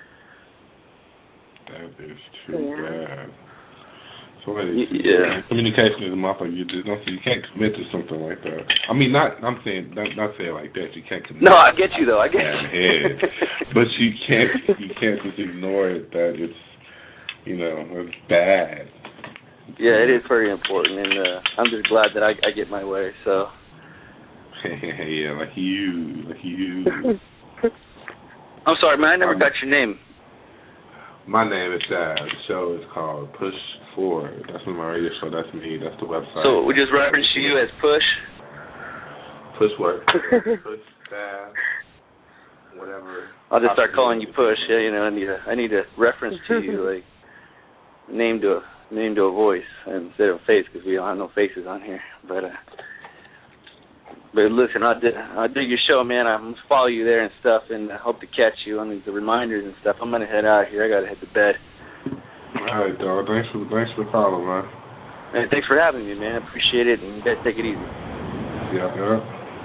That is too yeah. bad. So that is, yeah. Communication is a motherfucker. You just don't. You can't commit to something like that. I mean, not. I'm saying not, not say it like that. You can't commit. No, I get you though. I get you. Head. But you can't. You can't just ignore it. That it's, you know, it's bad. Yeah, it is very important, and uh, I'm just glad that I, I get my way. So. Yeah, like you, like you. I'm sorry, man. I never um, got your name. My name is Dad. The show is called Push Forward. That's my radio show. That's me. That's the website. So we just reference to you as Push? Push what? Push, Dad, whatever. I'll just start calling you Push. Yeah, you know, I need a, I need a reference to you, like name to a name to a voice instead of a face, because we don't have no faces on here. But uh, but listen, I did I dig your show, man. I'm gonna follow you there and stuff, and I hope to catch you on the reminders and stuff. I'm gonna head out here. I gotta head to bed. All right, dog. Thanks for thanks for the call, man. And thanks for having me, man. I appreciate it, and you guys take it easy. Yeah, yeah.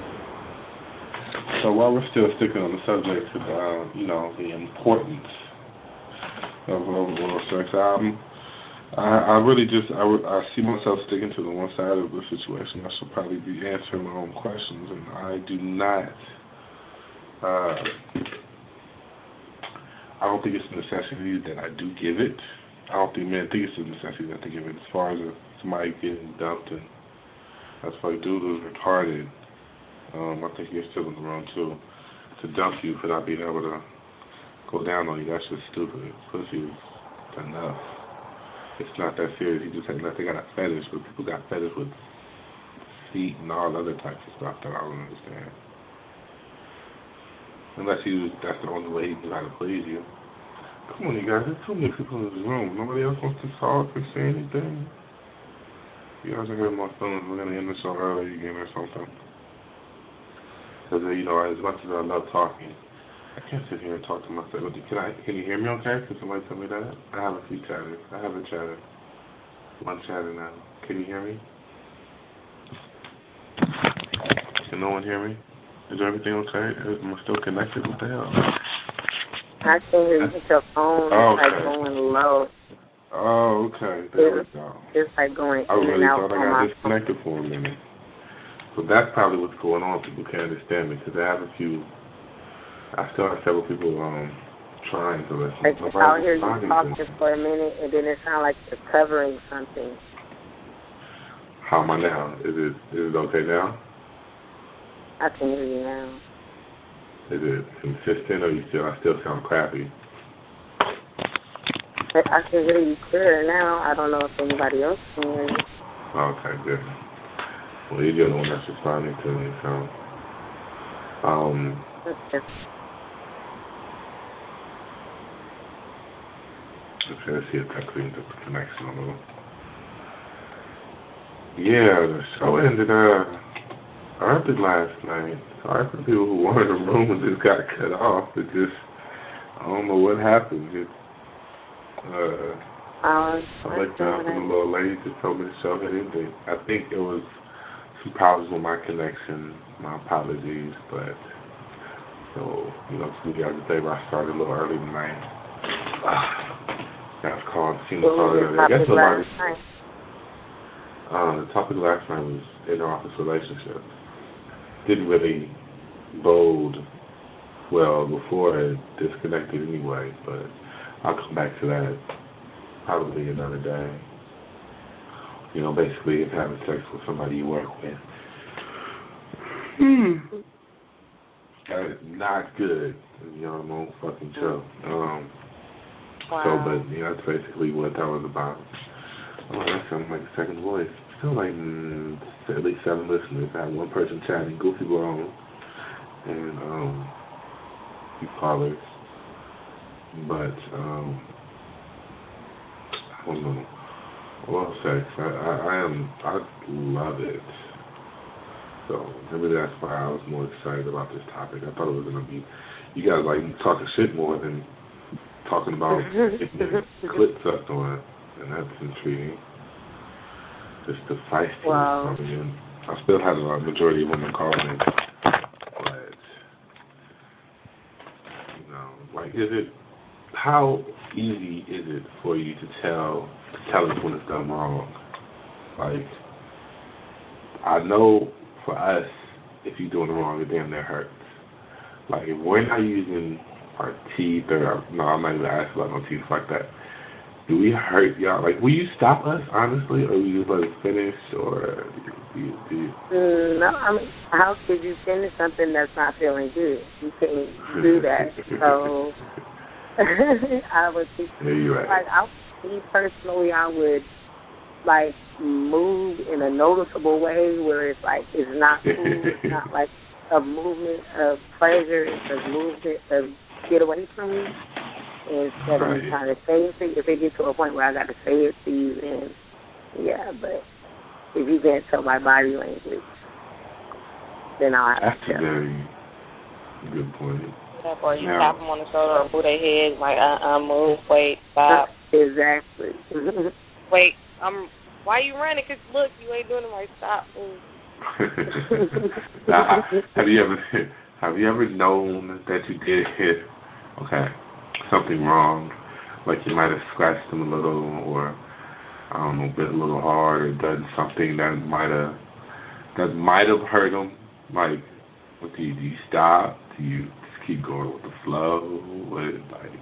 So while we're still sticking on the subject of uh, you know, the importance of oral sex, um, I, I really just I, I see myself sticking to the one side of the situation. I should probably be answering my own questions, and I do not. Uh, I don't think it's a necessity that I do give it. I don't think men think it's a necessity that they give it. As far as a, somebody getting dumped, and that's why dude who's retarded. Um, I think you're still in the wrong too. To dump you for not being able to go down on you, that's just stupid. Pussy is enough. It's not that serious. You just had nothing. Got a fetish, but people got fetish with feet and all other types of stuff that I don't understand. Unless you, that's the only way he can try to please you. Come on, you guys. There's too many people in this room. Nobody else wants to talk or say anything. You guys are getting my feelings. We're gonna end the show early again or something. Because, you know, as much as I love talking, I can't sit here and talk to myself. Can I? Can you hear me okay? Can somebody tell me that? I have a few chatters. I have a chatter. One chatter now. Can you hear me? Can no one hear me? Is everything okay? Am I still connected? What the hell? I can hear you with your phone. Oh, It's okay. like going low. Oh, okay. There It's, we go. it's like going I in really and out thought on I my got disconnected for a minute. So that's probably what's going on. People can't understand me because I have a few. I still have several people um trying to listen. Like, Nobody's I'll hear you responding talking to me. for a minute, and then it sounds like you're covering something. How am I now? Is it is it okay now? I can hear you now. Is it consistent, or you still I still sound crappy? But I can hear you clearer now. I don't know if anybody else can hear you. Okay, good. Well, you're the one that's responding to me, so um. Okay. Okay, let's see if that cleans up the connection a little. Yeah, the show ended uh early last night. Sorry for people who were in the room and just got cut off. It just I don't know what happened. It, uh, Um, I looked up and the little lady just told me the show had ended. I think it was some problems with my connection. My apologies, but so you know, to the other day, I started a little early tonight. I was called, seen the call earlier. I guess nobody. Uh, the topic last night was inter-office relationships. Didn't really bode well before it disconnected anyway, but I'll come back to that probably another day. You know, basically it's having sex with somebody you work with. Hmm. That is not good. You know, I'm on fucking show. Um, wow. So, but, you know, that's basically what that was about. Oh, that sounds like a second voice. Still like mm, at least seven listeners. I had one person chatting, Goofy Brown, and um, few callers. But, um, I don't know. Well, sex, I, I, I am, I love it. So, maybe that's why I was more excited about this topic. I thought it was going to be, you guys like talking shit more than talking about getting clip sucked on, and that's intriguing. Just the feistiness wow. coming in. I still have a majority of women calling in, but, you know, like, is it, how easy is it for you to tell, to tell us when it's done wrong? Like, I know for us, if you're doing it wrong, it damn near hurts. Like, if we're not using our teeth, or, no, I'm not even asking about no teeth like that. Do we hurt y'all? Like, will you stop us, honestly, or will you just let us finish, or do you, do you? Mm, no, I mean, how could you finish something that's not feeling good? You can't do that. So, I would think, yeah, you're right. like, I, me personally, I would, like, move in a noticeable way where it's like, it's not cool, it's not like a movement of pleasure, it's a movement of get away from me. Instead of right. me trying to say it to you, if it gets to a point where I got to say it to you, then yeah, but if you can't tell my body language, then I'll have That's to tell. a very good point. Yeah, or you now, tap them on the shoulder or move their head, like, uh-uh, move, wait, stop. Exactly. Wait, um, why you running? Because, look, you ain't doing it right. Stop. now, have you ever have you ever known that you did hit, okay, something wrong, like you might have scratched them a little, or I don't know, bit a little hard, or done something that might have that might have hurt them? Like, what do you do? You stop? Do you just keep going with the flow? What, like,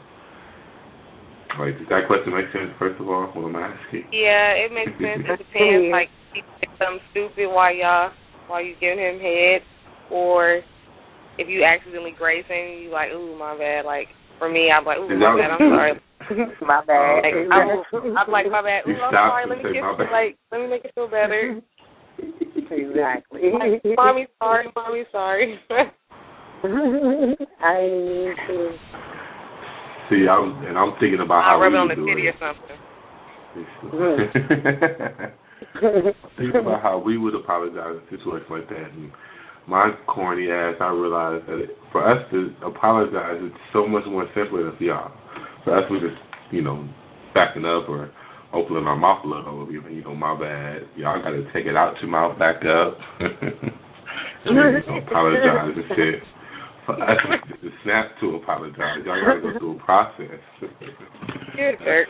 like does that question make sense? First of all, what I'm asking. Yeah, it makes sense. It depends. Like, if he did something stupid while y'all while you giving him head, or if you accidentally graze him, you like, ooh, my bad. Like, for me, I'm like, ooh, my bad, I'm sorry. My bad. Like, I'm, I'm like, my bad. Ooh, I'm sorry. Let me say, get my bad. like, let me make it feel better. Exactly. Like, mommy, sorry. Mommy, sorry. I didn't mean to. See, I'm and I'm thinking about I'll how rub we it on would the do titty it. or something. Think about how we would apologize in situations like that. And my corny ass, I realized that it, for us to apologize, it's so much more simpler than for y'all. For us, we just, you know, backing up or opening our mouth a little, you know, my bad. Y'all got to take it out your mouth, back up. And then you apologize and shit. For us, it's a snap to apologize. Y'all got to go through a process. You're a jerk.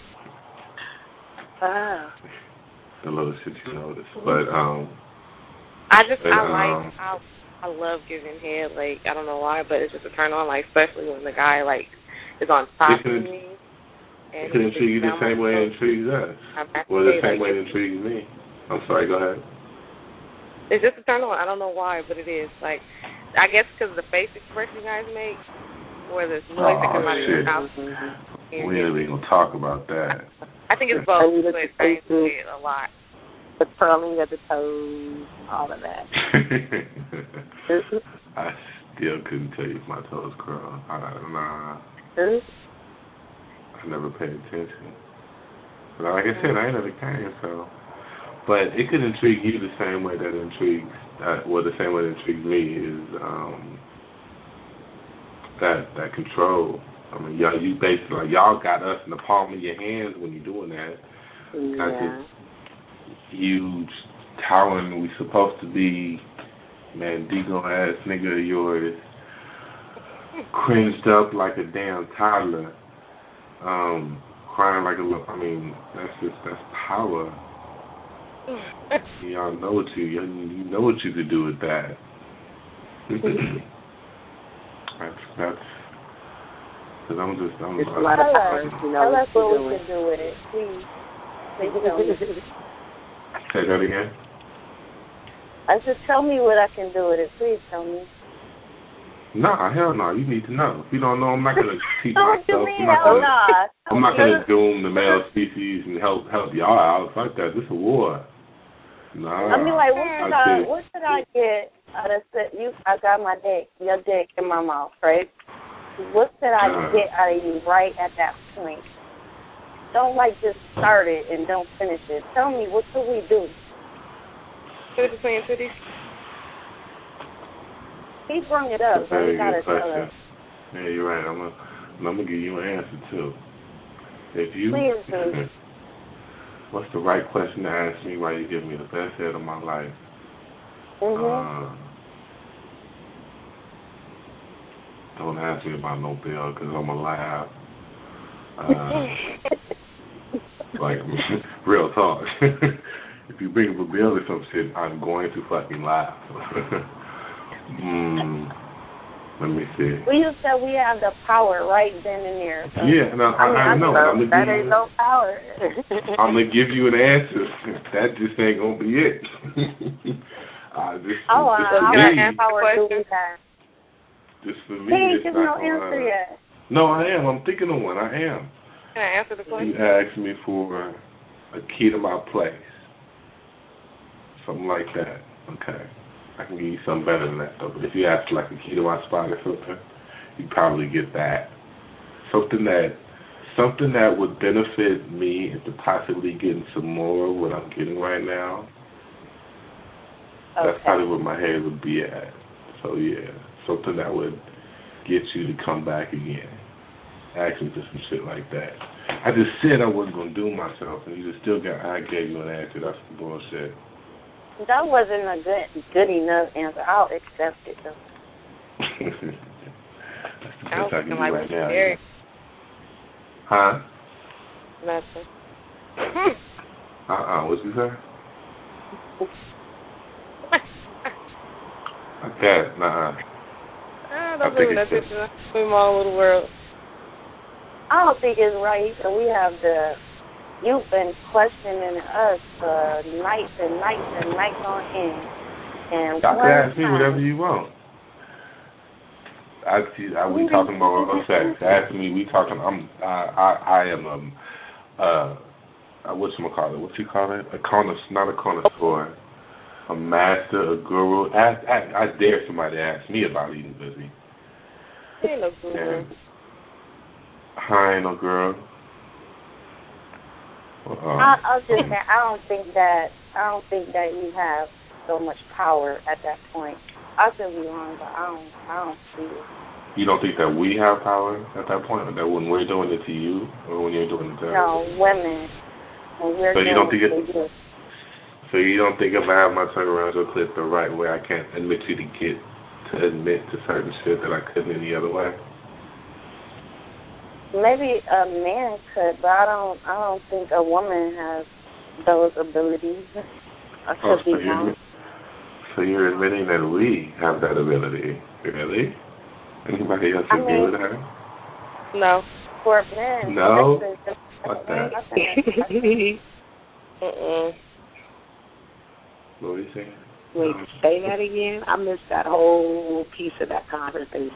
Wow. A little shit you notice. But, um... I just, but, I um, like, I, I love giving head. Like, I don't know why, but it's just a turn on, like, especially when the guy, like, is on top of me. And it can intrigue you the same way it intrigues us. Or the same way it intrigues me. I'm sorry, go ahead. It's just a turn on. I don't know why, but it is. Like, I guess because of the face expression you guys make, or the noise that comes out of your mouth. We ain't even going to talk about that. I think it's both, but I enjoy it a lot. The twirling of the toes, all of that. I still couldn't tell you if my toes curl. I, nah. I never paid attention. But like I said, I ain't never came, so. But it could intrigue you the same way that intrigues, uh, well, the same way that intrigues me is um, that that control. I mean, y'all, you basically, like, y'all got us in the palm of your hands when you're doing that. Yeah. Got this huge, towering, we supposed to be, Mandigo ass nigga of yours, cringed up like a damn toddler. Um, crying like a little, I mean, that's just, that's power. Y'all know what you, you know what you could do with that. that's, that's, cause I'm just, I'm it's just, a lot of power, Tell us, you know tell us what doing. we can do with it, please. Please tell me. Say that again? I said, tell me what I can do with it. Please tell me. Nah, hell no. You need to know. If you don't know, I'm not gonna teach What myself. you mean, I'm not hell gonna, nah? I'm not gonna doom the male species and help help y'all out. Fuck that. This is a war. Nah. I mean, like, what should I, I what should I get out of it? You? I got my dick, your dick in my mouth, right? What should I uh, get out of you right at that point? Don't like just start it and don't finish it. Tell me, what should we do? What are you saying, Titty? He brought it up, so he gotta tell us. Yeah, you're right. I'm gonna, I'm gonna give you an answer too. If you, please do. What's the right question to ask me while you give me the best head of my life? Mhm. Uh, don't ask me about no bill because I'm gonna laugh. Uh, like real talk. If you bring up a bill or some shit, I'm going to fucking laugh. Hmm. Let me see. Well, you said we have the power right then and there. So. Yeah, no, I, I, mean, I know. I I'm gonna that give ain't you, no power. I'm gonna give you an answer. That just ain't gonna be it. uh, this, oh, this I, for I me, power do we have? This for me. He ain't it's given no not answer gonna, yet. No, I am. I'm thinking of one. I am. Can I answer the question? You asked me for a key to my place. Something like that. Okay. I can give you something better than that, though. But if you ask for like a key to my spot or something, you probably get that. Something that something that would benefit me into possibly getting some more of what I'm getting right now. Okay. That's probably where my head would be at. So, yeah. Something that would get you to come back again. Actually, just some shit like that. I just said I wasn't going to do myself, and you just still got, I gave you an answer. That's some bullshit. That wasn't a good good enough answer. I'll accept it, though. That's the best I can do like right now. Derek. Huh? Nothing. Uh-uh. What you say? I can't. Nah. Ah, don't do nothing. It's a small little world. I don't think it's right that we have the you've been questioning us uh, nights and nights and nights on end. And Y'all one can ask me time, whatever you want. I see. I we talking about uh, sex. Ask me. We talking. I'm. I. I. I am um. Uh. What you call it? What you call it? A connoisseur, not a connoisseur. A master, a guru. Ask, ask, I dare somebody to ask me about eating pussy. Ain't no guru. Hi, no girl. Well, um, I, I'll just say I don't think that I don't think that you have so much power at that point. I could be wrong, but I don't. I don't see it. You don't think that we have power at that point? That when we're doing it to you, or when you're doing it to us? No, women. When we're so you don't think it? it So you don't think if I have my tongue around your clit the right way, I can't admit you to get to admit to certain shit that I couldn't any other way? Maybe a man could, but I don't. I don't think a woman has those abilities. I could oh, be so wrong. You're, so you're admitting that we have that ability, really? Anybody else I agree mean, with her? No. For men. No. That's What's that? Mm-mm. What were you saying? Wait, say that again? I missed that whole piece of that conversation.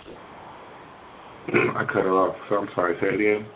I cut her off, so I'm sorry. Say it again.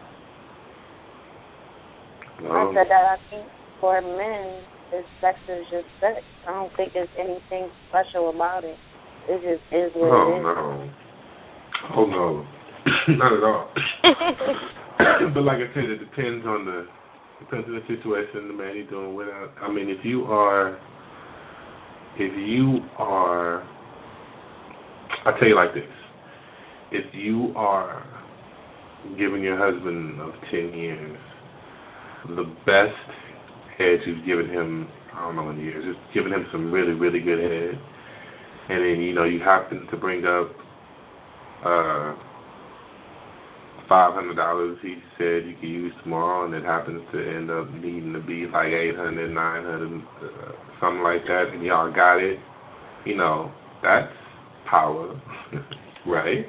I said that I think for men, it's sex is just sex. I don't think there's anything special about it. It just is what oh, it is. No. Oh, no. Not at all. But like I said, it depends on the depends on the situation, the man you're doing with. I mean, if you are, if you are, I'll tell you like this. If you are giving your husband of ten years the best head you've given him, I don't know in years, just giving him some really, really good head, and then, you know, you happen to bring up uh, five hundred dollars he said you could use tomorrow, and it happens to end up needing to be like eight hundred, nine hundred, uh, something like that, and y'all got it, you know, that's power, right?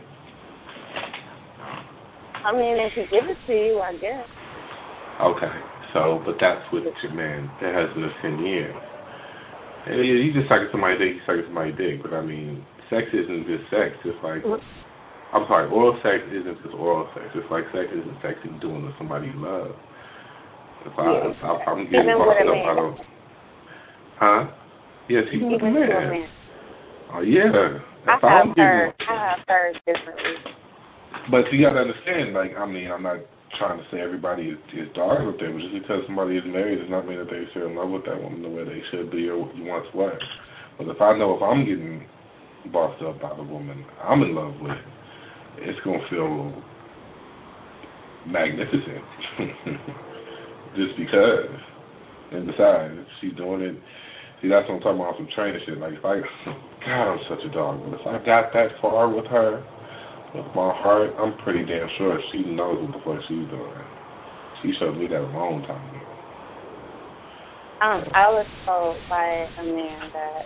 I mean, if he gives it to you, I guess. Okay, so, but that's with your man, that husband of ten years. And you you just sucking somebody's dick, you sucking somebody's dick, but I mean, sex isn't just sex, it's like, I'm sorry, oral sex isn't just oral sex, it's like sex isn't sex you're doing with somebody you love. If, I, Yeah. if, I, if I'm getting fucked up, I don't, huh? Yes, he was a Even man. to a man. Oh, yeah. I If I'm have heard, getting, I have heard differently. But you gotta understand, like, I mean, I'm not trying to say everybody is, is dog with them. Just because somebody is married does not mean that they still in love with that woman the way they should be or you once were. But if I know if I'm getting bossed up by the woman I'm in love with, it's gonna feel magnificent. Just because. And besides, if she's doing it, see, that's what I'm talking about, some training shit. Like, if I, God, I'm such a dog, but if I got that far with her, with my heart, I'm pretty damn sure she knows what the fuck she's doing. She showed me that a long time ago. Um, I was told by a man that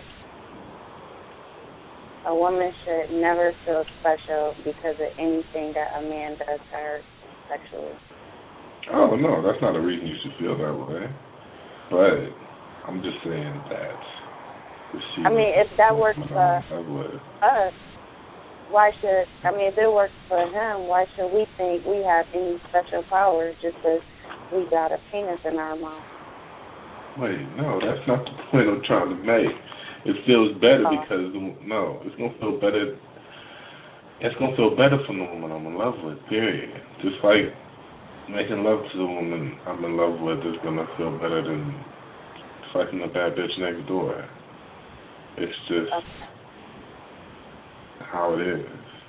a woman should never feel special because of anything that a man does to her sexually. Oh, no, that's not a reason you should feel that way. But I'm just saying that. I mean, if that works for us, why should, I mean, if it works for him, why should we think we have any special powers just because we got a penis in our mouth? Wait, no, that's not the point I'm trying to make. It feels better oh. because, no, it's going to feel better. It's going to feel better from the woman I'm in love with, period. Just like making love to the woman I'm in love with is going to feel better than fucking a bad bitch next door. It's just okay. how it is.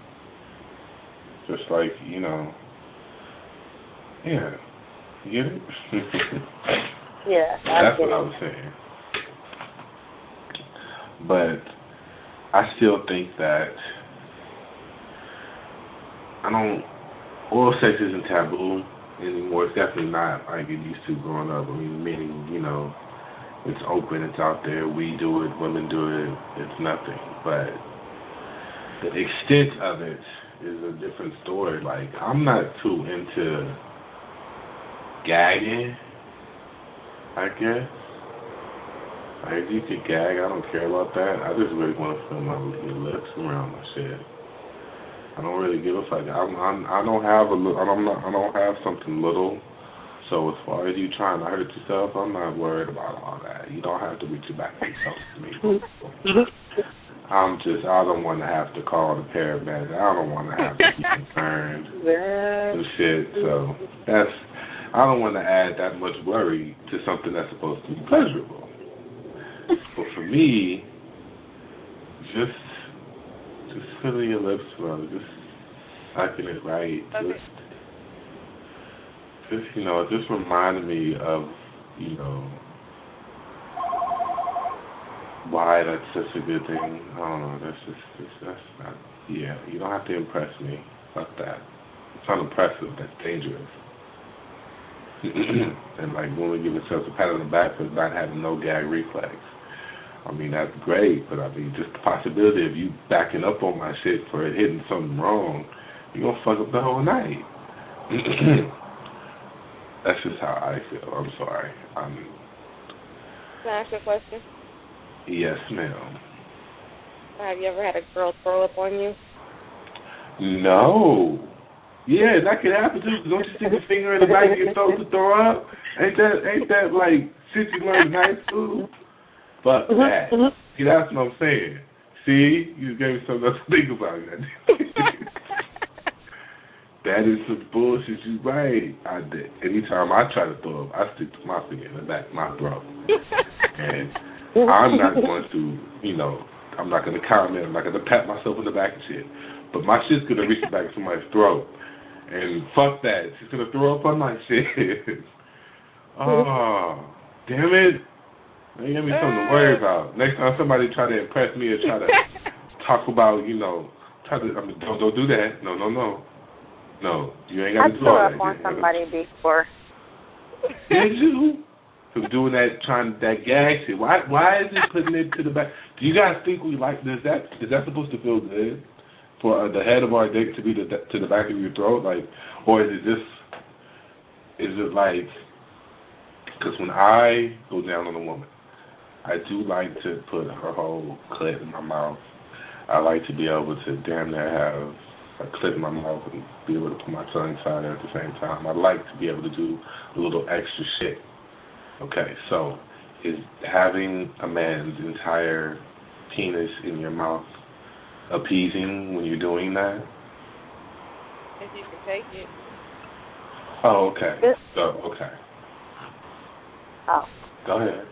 Just like, you know, yeah, you get it? Yeah, that's what it. I was saying. But I still think that I don't, oral sex isn't taboo anymore. It's definitely not like it used to growing up. I mean, meaning, you know, it's open, it's out there, we do it, women do it, it's nothing. But the extent of it is a different story. Like, I'm not too into gagging, I guess. Like, if you could gag, I don't care about that. I just really want to feel my lips around my shit. I don't really give a fuck. I'm, I'm, I don't have a, I don't, I don't have something little. So as far as you trying to hurt yourself, I'm not worried about all that. You don't have to reach your back and talk to me. I'm just, I don't want to have to call the paramedics. I don't want to have to be concerned and shit. So that's, I don't want to add that much worry to something that's supposed to be pleasurable. But for me, just just filling your lips, bro. Just sucking it right. Okay. Just, just, you know, it just reminded me of, you know, why that's such a good thing. I don't know. That's just, just that's not, yeah, you don't have to impress me. Fuck that. It's unimpressive. That's dangerous. And like women give themselves a pat on the back for not having no gag reflex. I mean, that's great, but I mean, just the possibility of you backing up on my shit for it hitting something wrong, you're going to fuck up the whole night. That's just how I feel. I'm sorry. I'm, Can I ask you a question? Yes, ma'am. Have you ever had a girl throw up on you? No. Yeah, that could happen too. Don't you stick a finger in the back of your throat to throw up? Ain't that ain't that like shit you learned in high school? Fuck that. See, that's what I'm saying. See, you gave me something else to think about. That is some bullshit. You right. I did. Anytime I try to throw up, I stick to my finger in the back of my throat. And I'm not going to, you know, I'm not going to comment. I'm not going to pat myself in the back and shit. But my shit's going to reach the back of somebody's throat. And fuck that. She's going to throw up on my shit. Oh, damn it. They give me something to worry about. Next time somebody try to impress me or try to talk about, you know, try to, I mean, don't, don't do that. No, no, no. No, you ain't got to do all that. I threw up on somebody before. Did you? From doing that, trying that gag shit. Why? Why is it putting it to the back? Do you guys think we like? Is that is that supposed to feel good for uh, the head of our dick to be the, to the back of your throat, like, or is it just? Is it like? Because when I go down on a woman, I do like to put her whole clit in my mouth. I like to be able to damn near have a clit in my mouth and be able to put my tongue inside her at the same time. I like to be able to do a little extra shit. Okay, so is having a man's entire penis in your mouth appeasing when you're doing that? If you can take it. Oh, okay. So, okay. Oh. Go ahead.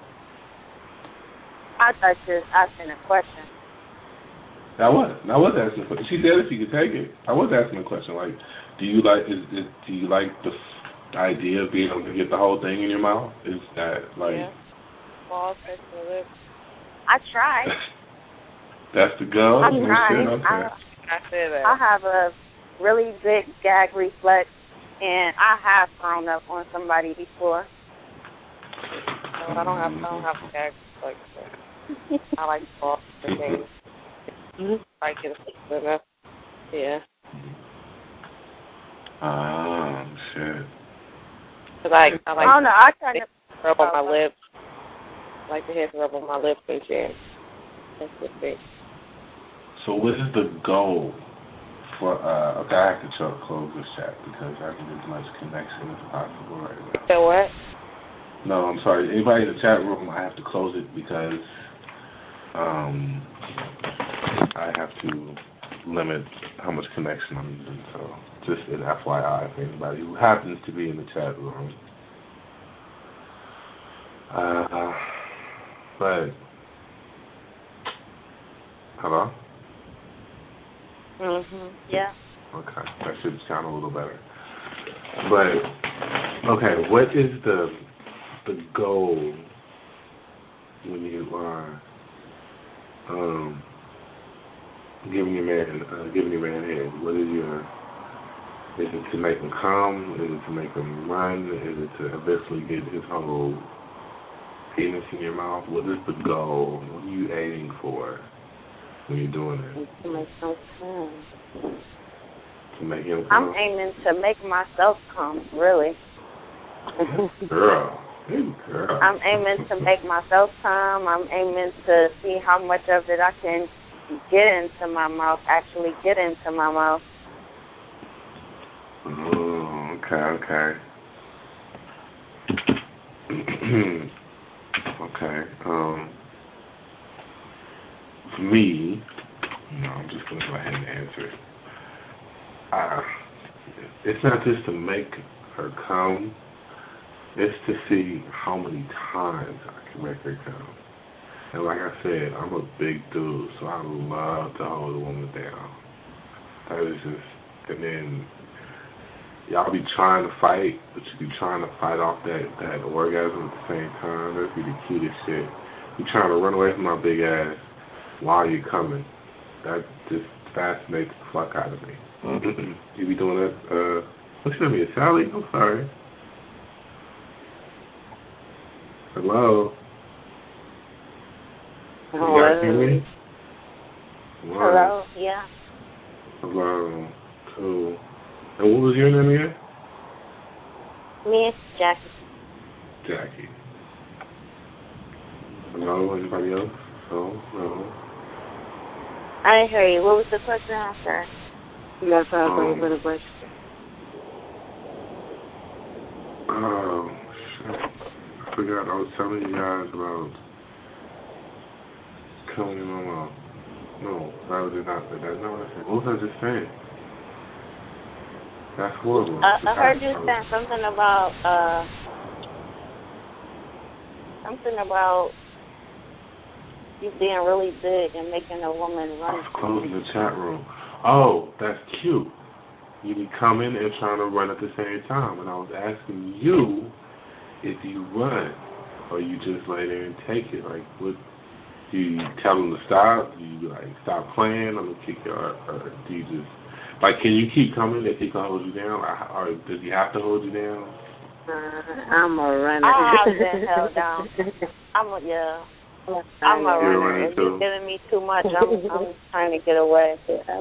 I thought you was asking a question. I was. I was asking a question. She said if you could take it. I was asking a question. Like, do you like? Is, is do you like the idea of being able to get the whole thing in your mouth? Is that like? Yeah. Balls, touch the lips. I tried. That's the goal. I tried. Okay. I, I said that. I have a really big gag reflex, and I have thrown up on somebody before. No, I don't have. I don't have a gag reflex. I like balls and things. I like it enough. Yeah. Oh shit. Cause I, I like. I don't know. I kind of rub on my lips. I like the head to rub on my lips and shit. That's the thing. So what is the goal for? Uh, okay, I have to ch- close this chat because I need as much connection as possible right now. So what? No, I'm sorry. Anybody in the chat room, I have to close it because um, I have to limit how much connection I'm using. So just an F Y I for anybody who happens to be in the chat room. Uh, but hello? Mhm. Yeah. Okay, that should sound a little better. But okay, what is the the goal when you are um, giving your man uh, giving your man head? What is your? Is it to make him come? Is it to make him run? Is it to eventually get his whole penis in your mouth? What is the goal? What are you aiming for when you're doing it? To make him come. To make him come? I'm aiming to make myself come, really. Girl. Hey, girl. I'm aiming to make myself come. I'm aiming to see how much of it I can get into my mouth, actually get into my mouth. Oh, okay, okay. Okay. Um, for me, no, I'm just going to go ahead and answer it. Uh, it's not just to make her come. It's to see how many times I can make her come. And like I said, I'm a big dude, so I love to hold a woman down. That is just, and then y'all be trying to fight, but you be trying to fight off that, that orgasm at the same time. That'd be the cutest shit. You trying to run away from my big ass while you're coming. That just fascinates the fuck out of me. You be doing that, uh, what's your name? Sally? I'm sorry. Hello? Hello? You guys hear me? Hello? Yeah. Hello. Cool. And what was your name again? Me, it's Jackie. Jackie. Hello? Anybody else? No? No? I didn't hear you. What was the question after? That's how I Um, was going to question. Oh, shit. I forgot I was telling you guys about killing your mama. No, that was not that. That's not what I said. What was I just saying? That's horrible. Uh, I heard you saying something about, uh, something about you being really big and making a woman run. I was closing the chat room. Oh, that's cute. You be coming and trying to run at the same time. And I was asking you if you run or you just lay there and take it. Like, what? Do you tell them to stop? Do you, like, stop playing? I'm going to kick you out. Or do you just, like, can you keep coming if he can hold you down? Or, or does he have to hold you down? Uh, I'm a runner. I have been held down. I'm a, yeah. I'm a You're runner. If too. you're giving me too much, I'm, I'm trying to get away.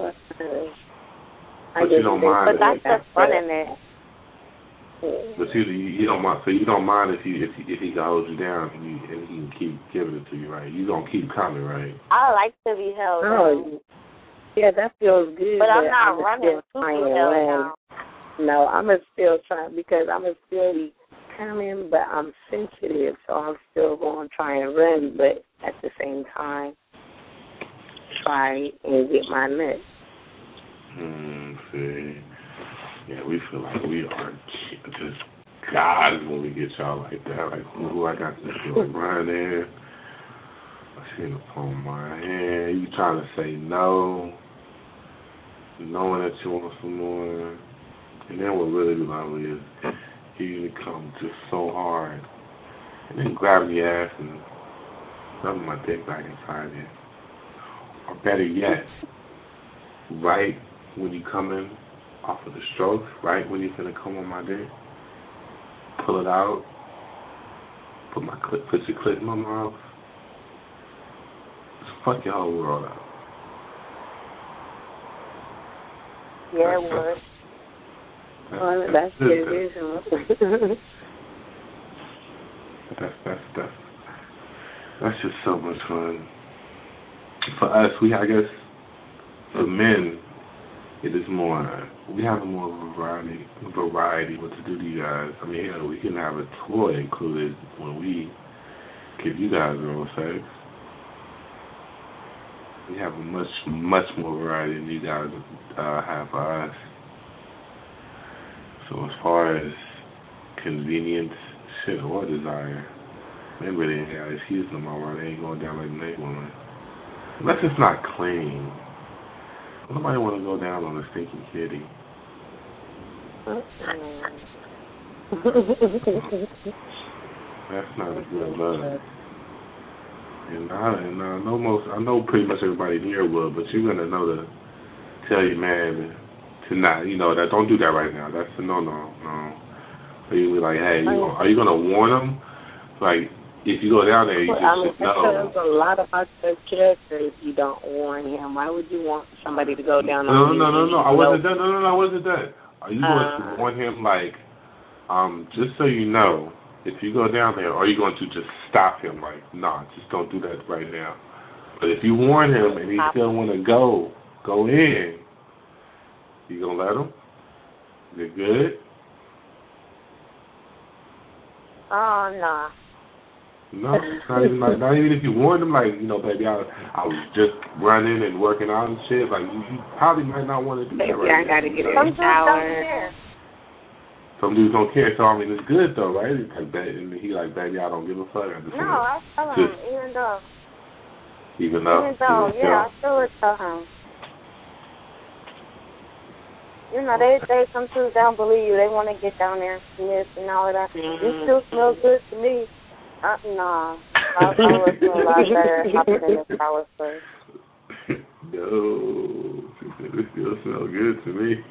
But you don't mind. But that's just running it. But you, you don't mind. So you don't mind if he if he, if he can hold you down and he, and he can keep giving it to you, right? You gonna keep coming, right? I like to be held oh, down. yeah, that feels good. But I'm not I'm running to be held down. No, I'm going to still try because I'm going to still be coming, but I'm sensitive, so I'm still going to try and run, but at the same time, try and get my nuts. Hmm, see. Yeah, we feel like we are just gods when we get y'all like that. Like, ooh, I got this girl running. I seen her palm my hand. You trying to say no, knowing that you want some more. And then what really lovely is he usually comes just so hard and then grab your ass and rub my dick back inside it. Or better yet, right when you come in off of the stroke, right when you're finna come on my dick, pull it out, put my clip, put your clit in my mouth, just fuck your whole world up. Yeah, it would. That's, Well, that's, that's that's, the vision. that's, that's, that's, that's just so much fun. For us, we, I guess, for men, it is more, we have more variety, variety what to do to you guys. I mean, hell, we can have a toy included when we give you guys oral sex. We have a much, much more variety than you guys uh, have for us. So as far as convenience, shit, or desire, they really ain't got excuse no more. They ain't going down like the next woman. Unless it's not clean. Nobody want to go down on a stinky kitty. That's not a good love. And I, and I know most, I know pretty much everybody here will, but you're gonna know to tell your man to not, you know, that don't do that right now. That's a no, no, no. So you be like, hey, you gonna, are you gonna warn him? Like, if you go down there, you well, just I mean, should know. There's a lot about your character if you don't warn him. Why would you want somebody to go down no, on no, you? No, no, no, I wasn't done. No, no, no, I wasn't done. Are you going uh, to warn him, like, um, just so you know, if you go down there, are you going to just stop him? Like, nah, just don't do that right now. But if you warn him and he still want to go, go in, you going to let him? Is it good? Oh, no. No, not even, like, not even if you warned him, like, you know, baby, I, I was just running and working out and shit. Like, you, you probably might not want to do that right yeah, I now. got to get you in know? the shower. Some dudes don't care, so I mean, it's good though, right? It's like, and he like, baby, I don't give a fuck. I just no, I tell him, just, even though. Even though, Even though, yeah, I still would tell him. You know, they they some dudes don't believe you. They want to get down there and sniff and all of that. Mm-hmm. You still smell good to me. Uh, nah. I, I would feel a lot better hopping in the shower first. No. It still smells good to me.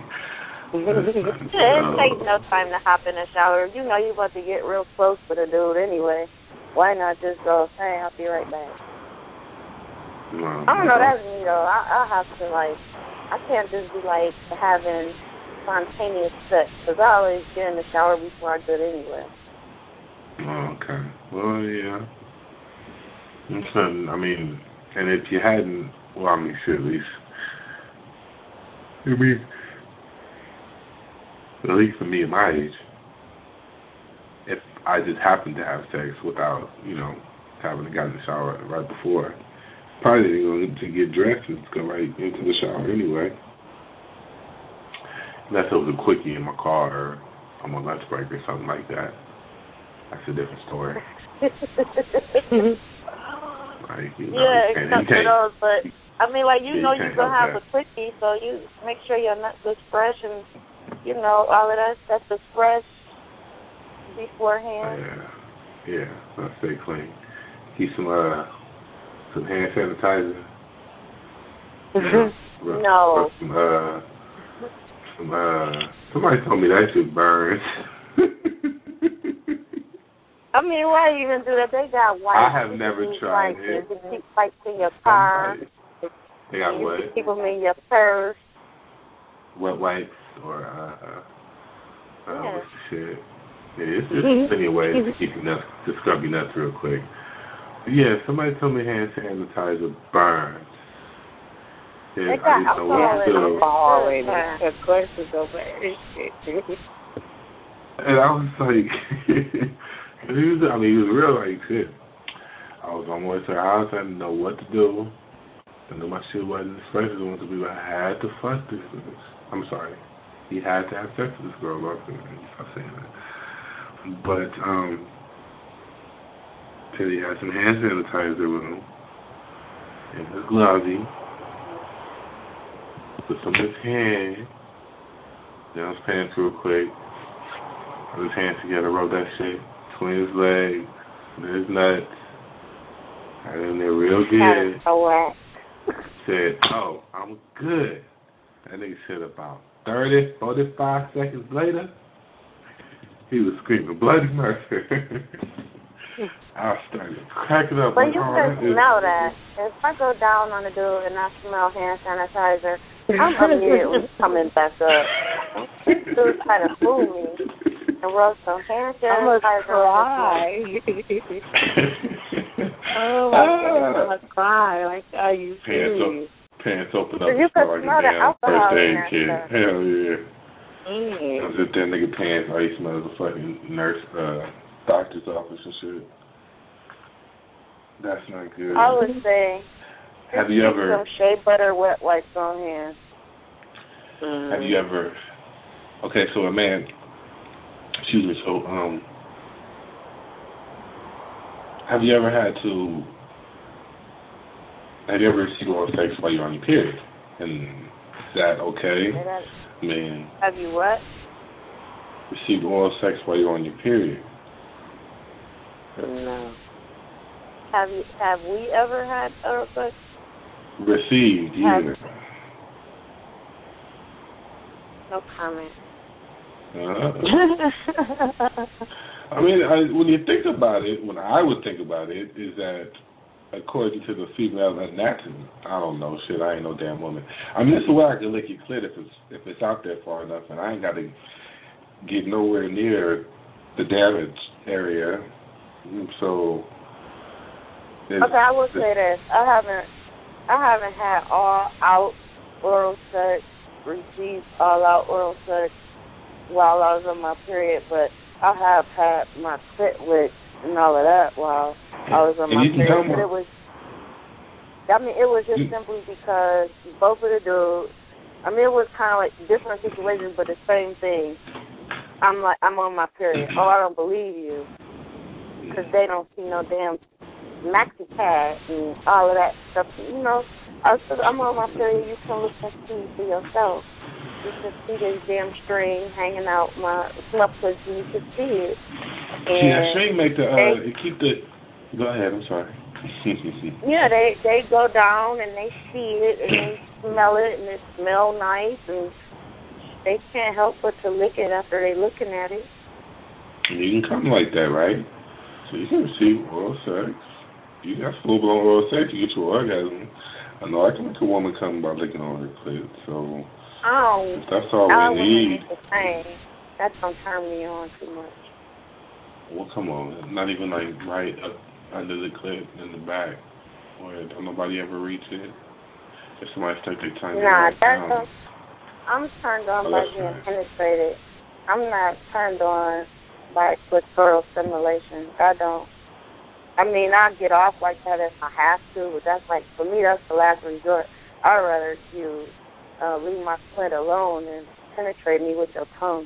It takes no time to hop in the shower. You know you're about to get real close with a dude anyway. Why not just go, hey, I'll be right back. No, I don't no. know, that's me though. I, I have to like, I can't just be like having spontaneous sex because I always get in the shower before I do it anyway. Oh, okay. Well, yeah. I'm trying, I mean, and if you hadn't, well, I mean, shit, at least, I mean, at least for me at my age, if I just happened to have sex without, you know, having to get in the shower right before, probably going to get dressed and go right into the shower anyway. Unless it was a quickie in my car or on my lunch break or something like that. That's a different story. Like, you know, yeah, you can't, except you can't, for those, but I mean, like you yeah, know, you you're gonna have that. a quickie, so you make sure your nuts is fresh and you know all of that stuff is fresh beforehand. Uh, yeah, yeah, let's stay clean. Keep some uh, some hand sanitizer. Mm-hmm. Rub, no. Rub some uh, some uh. Somebody told me that shit burns. I mean, why even do that? They got wipes. I have never tried it. You can keep wipes in your car. They got you what? can keep them in your purse. Wet wipes or uh, uh, yeah. what's the shit? Yeah, it's just plenty of ways to keep your nuts, to scrub your nuts real quick. But yeah, somebody told me hand sanitizer burns. Yeah, they got I didn't know what to do. Alcohol in it. Of course it's so bad. And I was like, he was, I mean, he was real like shit. I was on my way to the house. I didn't know what to do. I knew my shit wasn't as fresh as it wanted to be. But I had to fuck this bitch. I'm sorry. He had to have sex with this girl. Stop saying that. But, um, till he had some hand sanitizer with him. And his glovey. Put some in his hand. Down his pants real quick. Put his hands together, rub that shit between his legs, his nuts. Got in there real good. So said, oh, I'm good. That nigga said about thirty, forty-five seconds later, he was screaming bloody murder. I started cracking up. But you can smell that. If I go down on a dude and I smell hand sanitizer, I'm immediately coming back up. This dude trying to fool me and rub some hand sanitizer on Oh my God, I'm gonna cry. Like, are you serious? Pants open up you and smell like a damn first aid kit. Hell yeah. Mm. I was at that nigga pants, all he smells like a fucking nurse, uh, doctor's office and shit. That's not good. I would say, have you ever some shea butter wet wipes on hand. Mm. Have you ever? Okay, so a man. Excuse me. So, um, have you ever had to? Have you ever received oral sex while you're on your period? And is that okay? I mean, have you what? Received oral sex while you're on your period? No. Have you? Have we ever had oral sex? Received, have, yeah. No comment. Uh, I mean, I, when you think about it, when I would think about it, is that according to the female anatomy, I don't know, shit, I ain't no damn woman. I mean, this is where I can lick your clit if it's if it's out there far enough, and I ain't got to get nowhere near the damaged area. So, okay, I will say this: I haven't, I haven't had all out oral sex, received all out oral sex while I was on my period, but I have had my clit licked and all of that while I was on my period. But it was, I mean, it was just simply because both of the dudes, I mean, it was kind of like different situations, but the same thing. I'm like, I'm on my period. Oh, I don't believe you, because they don't see no damn maxi pad and all of that stuff. You know, I was, I'm on my period. You can look and see for yourself. You can see this damn string hanging out my my pussy. You can see it. And see, that string make the uh, they, it keep the. Go ahead. I'm sorry. yeah, they they go down and they see it and they smell it and it smell nice and they can't help but to lick it after they looking at it. You can come like that, right? So you can receive oral sex. You got full blown oral sex. You get your orgasm. I know I can make a woman come by licking on her clit. So oh, if that's all I we need. The same. That don't turn me on too much. Well, come on. Not even like right up under the clit in the back, where don't nobody ever reach it. If somebody stuck their tongue in Nah, it, that's a, I'm turned on oh, by being right. penetrated. I'm not turned on by clitoral stimulation. I don't. I mean, I get off like that if I have to, but that's like, for me, that's the last resort. I'd rather you uh, leave my clit alone and penetrate me with your tongue.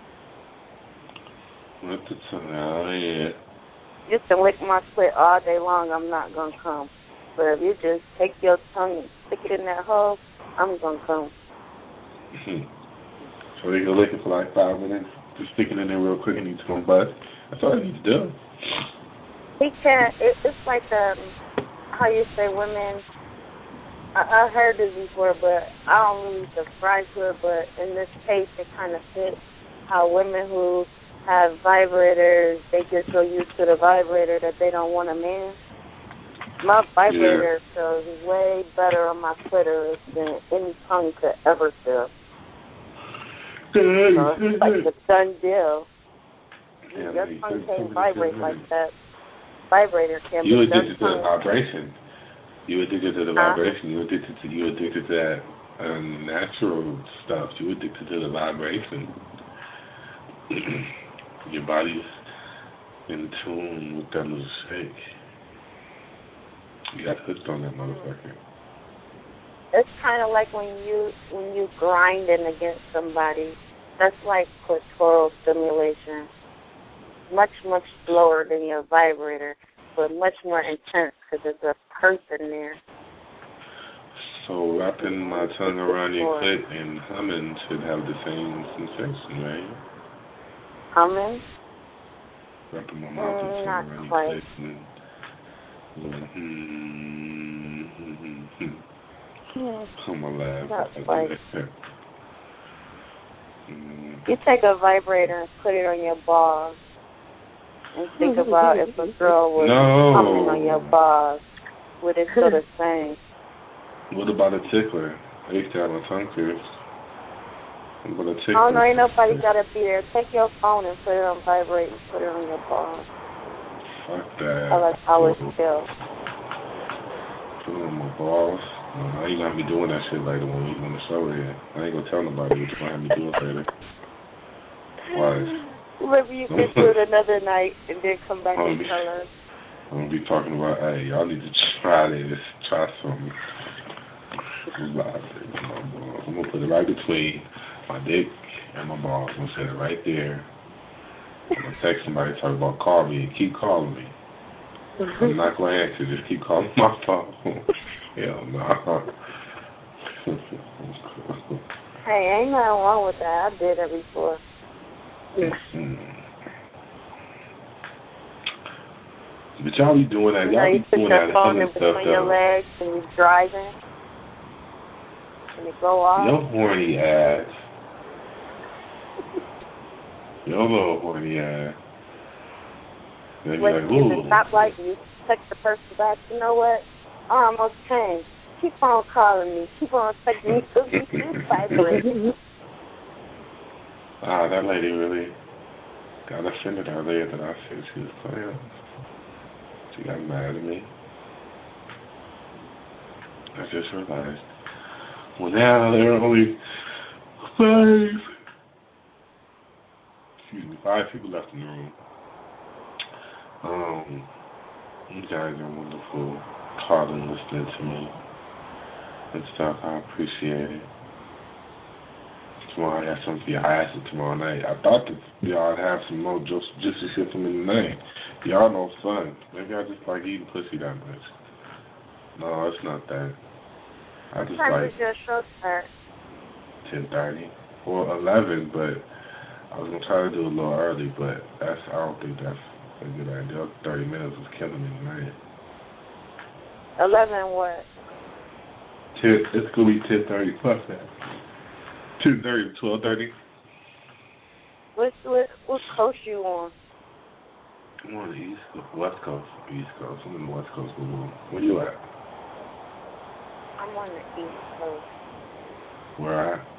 With the tongue, oh yeah. You can lick my clit all day long, I'm not going to come. But if you just take your tongue and stick it in that hole, I'm going to come. So they can lick it for like five minutes, just stick it in there real quick and he's going to bust. That's all you need to do. He can't, it, it's like, um, how you say women, I, I heard this before, but I don't really subscribe to it, but in this case it kind of fits how women who have vibrators, they get so used to the vibrator that they don't want a man. My vibrator yeah. feels way better on my clitoris than any tongue could ever feel. So it's like a done deal. Yeah, your tongue can't vibrate like that. Vibrator can. You addicted to the vibration. You addicted to the huh? vibration. You addicted to you addicted to that unnatural stuff. You addicted to the vibration. Your body's in tune with that little shake. You got hooked on that motherfucker. It's kind of like when you when you grinding against somebody. That's like clitoral stimulation. Much, much slower than your vibrator, but much more intense because there's a person there. So wrapping my tongue around your clit and humming should have the same sensation, right? Humming? Wrapping my mouth and mm, tongue around quite. your clit and hmm, hmm, hmm, hmm. I'm gonna laugh. Not quite. mm. You take a vibrator and put it on your balls and think about if a girl was no. humming on your balls, would it feel the same? What about a tickler? I used to have my tongue pierced. What about a tickler? Oh, no, ain't nobody got to be there. Take your phone and put it on vibrate and put it on your balls. Fuck that. I like how it's chill. Put it on my balls? No, I ain't gonna be doing that shit later when we on the show here. I ain't gonna tell nobody what you're gonna have me do it later. Why? Maybe you can do it another night and then come back and be, tell us. I'm gonna be talking about, hey, y'all need to try this. Try something. I'm gonna put it right between my dick and my balls. I'm gonna set it right there. I'm gonna text somebody, talk about call me, and keep calling me. I'm not gonna answer. Just keep calling my phone. Hell no. Hey, ain't nothing wrong with that. I did it before. Mm. But y'all be doing that. Y'all you know, be doing that. You put your phone in between your legs and you're driving, and it go off. Yo horny ass. Yo little horny ass. When like, you're in the stoplight, you text the person back. You know what? I almost came. Keep on calling me. Keep on texting me till you do vibrate. Ah, that lady really got offended earlier that I said she was playing. She got mad at me. I just realized. Well, now there are only five, excuse me, five people left in the room. Um, you guys are wonderful, calling, listening to me and stuff. I appreciate it. tomorrow. I got something for y'all. I asked it tomorrow night. I thought that y'all would have some more just just to shit from in the name. Y'all know fun. Maybe I just like eating pussy that much. No, it's not that. I just What time like does your show start? ten thirty or eleven, but I was gonna try to do it a little early, but that's I don't think that's a good idea. Thirty minutes was killing me tonight. Eleven what? Ten, it's gonna be ten thirty plus that. Ten thirty to twelve thirty. What what what coast you on? I'm on the East Coast, West Coast, East Coast. I'm in the West Coast. Where you at? I'm on the East Coast. Where at?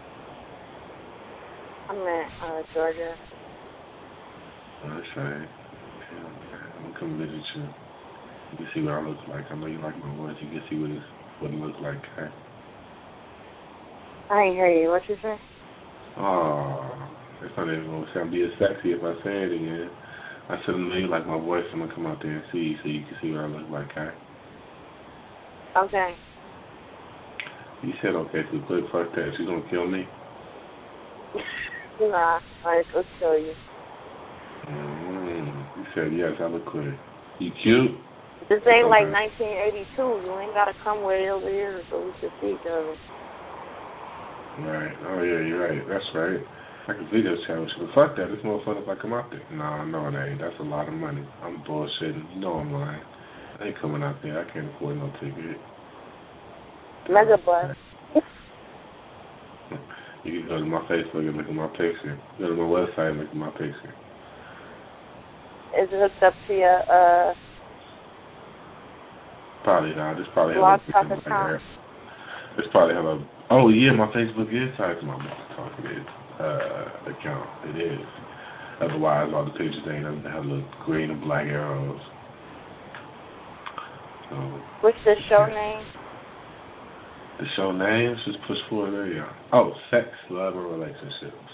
I'm in uh, Georgia. That's right. I'm gonna come visit you. You can see what I look like. I know you like my voice. You can see what it's what it looks like. Okay? I ain't hear you. What you say? Oh, it's not even gonna sound be as sexy if I say it again. I said I know you like my voice. I'm gonna come out there and see you so you can see what I look like. Okay? Okay. You said okay too quick. Fuck that. She's gonna kill me. Nah, I just will kill you. Mm-hmm. You said yes. I look quick. You cute? This ain't okay. like nineteen eighty-two. You ain't gotta come way over here so we should see each other. Right. Oh yeah, you're right. That's right. I can video chat with you, but fuck that. It's more fun if I come out there. No, no, it ain't. That's a lot of money. I'm bullshitting. You know I'm lying. I ain't coming out there. I can't afford no ticket. Mega bus. You can go to my Facebook and look at my picture. Go to my website and look at my picture. Is it hooked up to your uh? Probably not. It's probably Blog have Talk a account. It's probably have a. Oh yeah, my Facebook is tied to my Blog Talk uh, account. It is. Otherwise, all the pictures ain't have little green and black arrows. So. What's the show name? The show name is just Push Forward Radio. Oh, Sex, Love, and Relationships.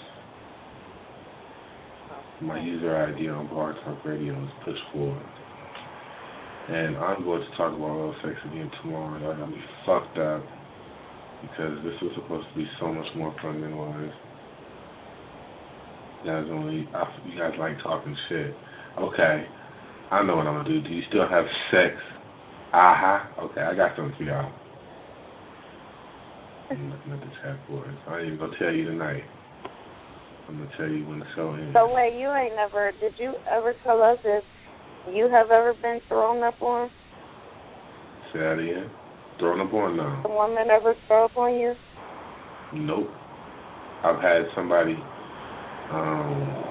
My user I D on Blog Talk Radio is Push Forward. And I'm going to talk about oral sex again tomorrow. Y'all got me fucked up because this was supposed to be so much more fun than it was. You guys only, you guys like talking shit. Okay, I know what I'm gonna do. Do you still have sex? Aha. Uh-huh. Okay, I got something for y'all. I'm looking at the chat board. I ain't even gonna tell you tonight. I'm gonna tell you when the show ends. So wait, you ain't never? Did you ever tell us if you have ever been thrown up on? Say that again. Thrown up on? No. The woman ever throw up on you? Nope. I've had somebody um,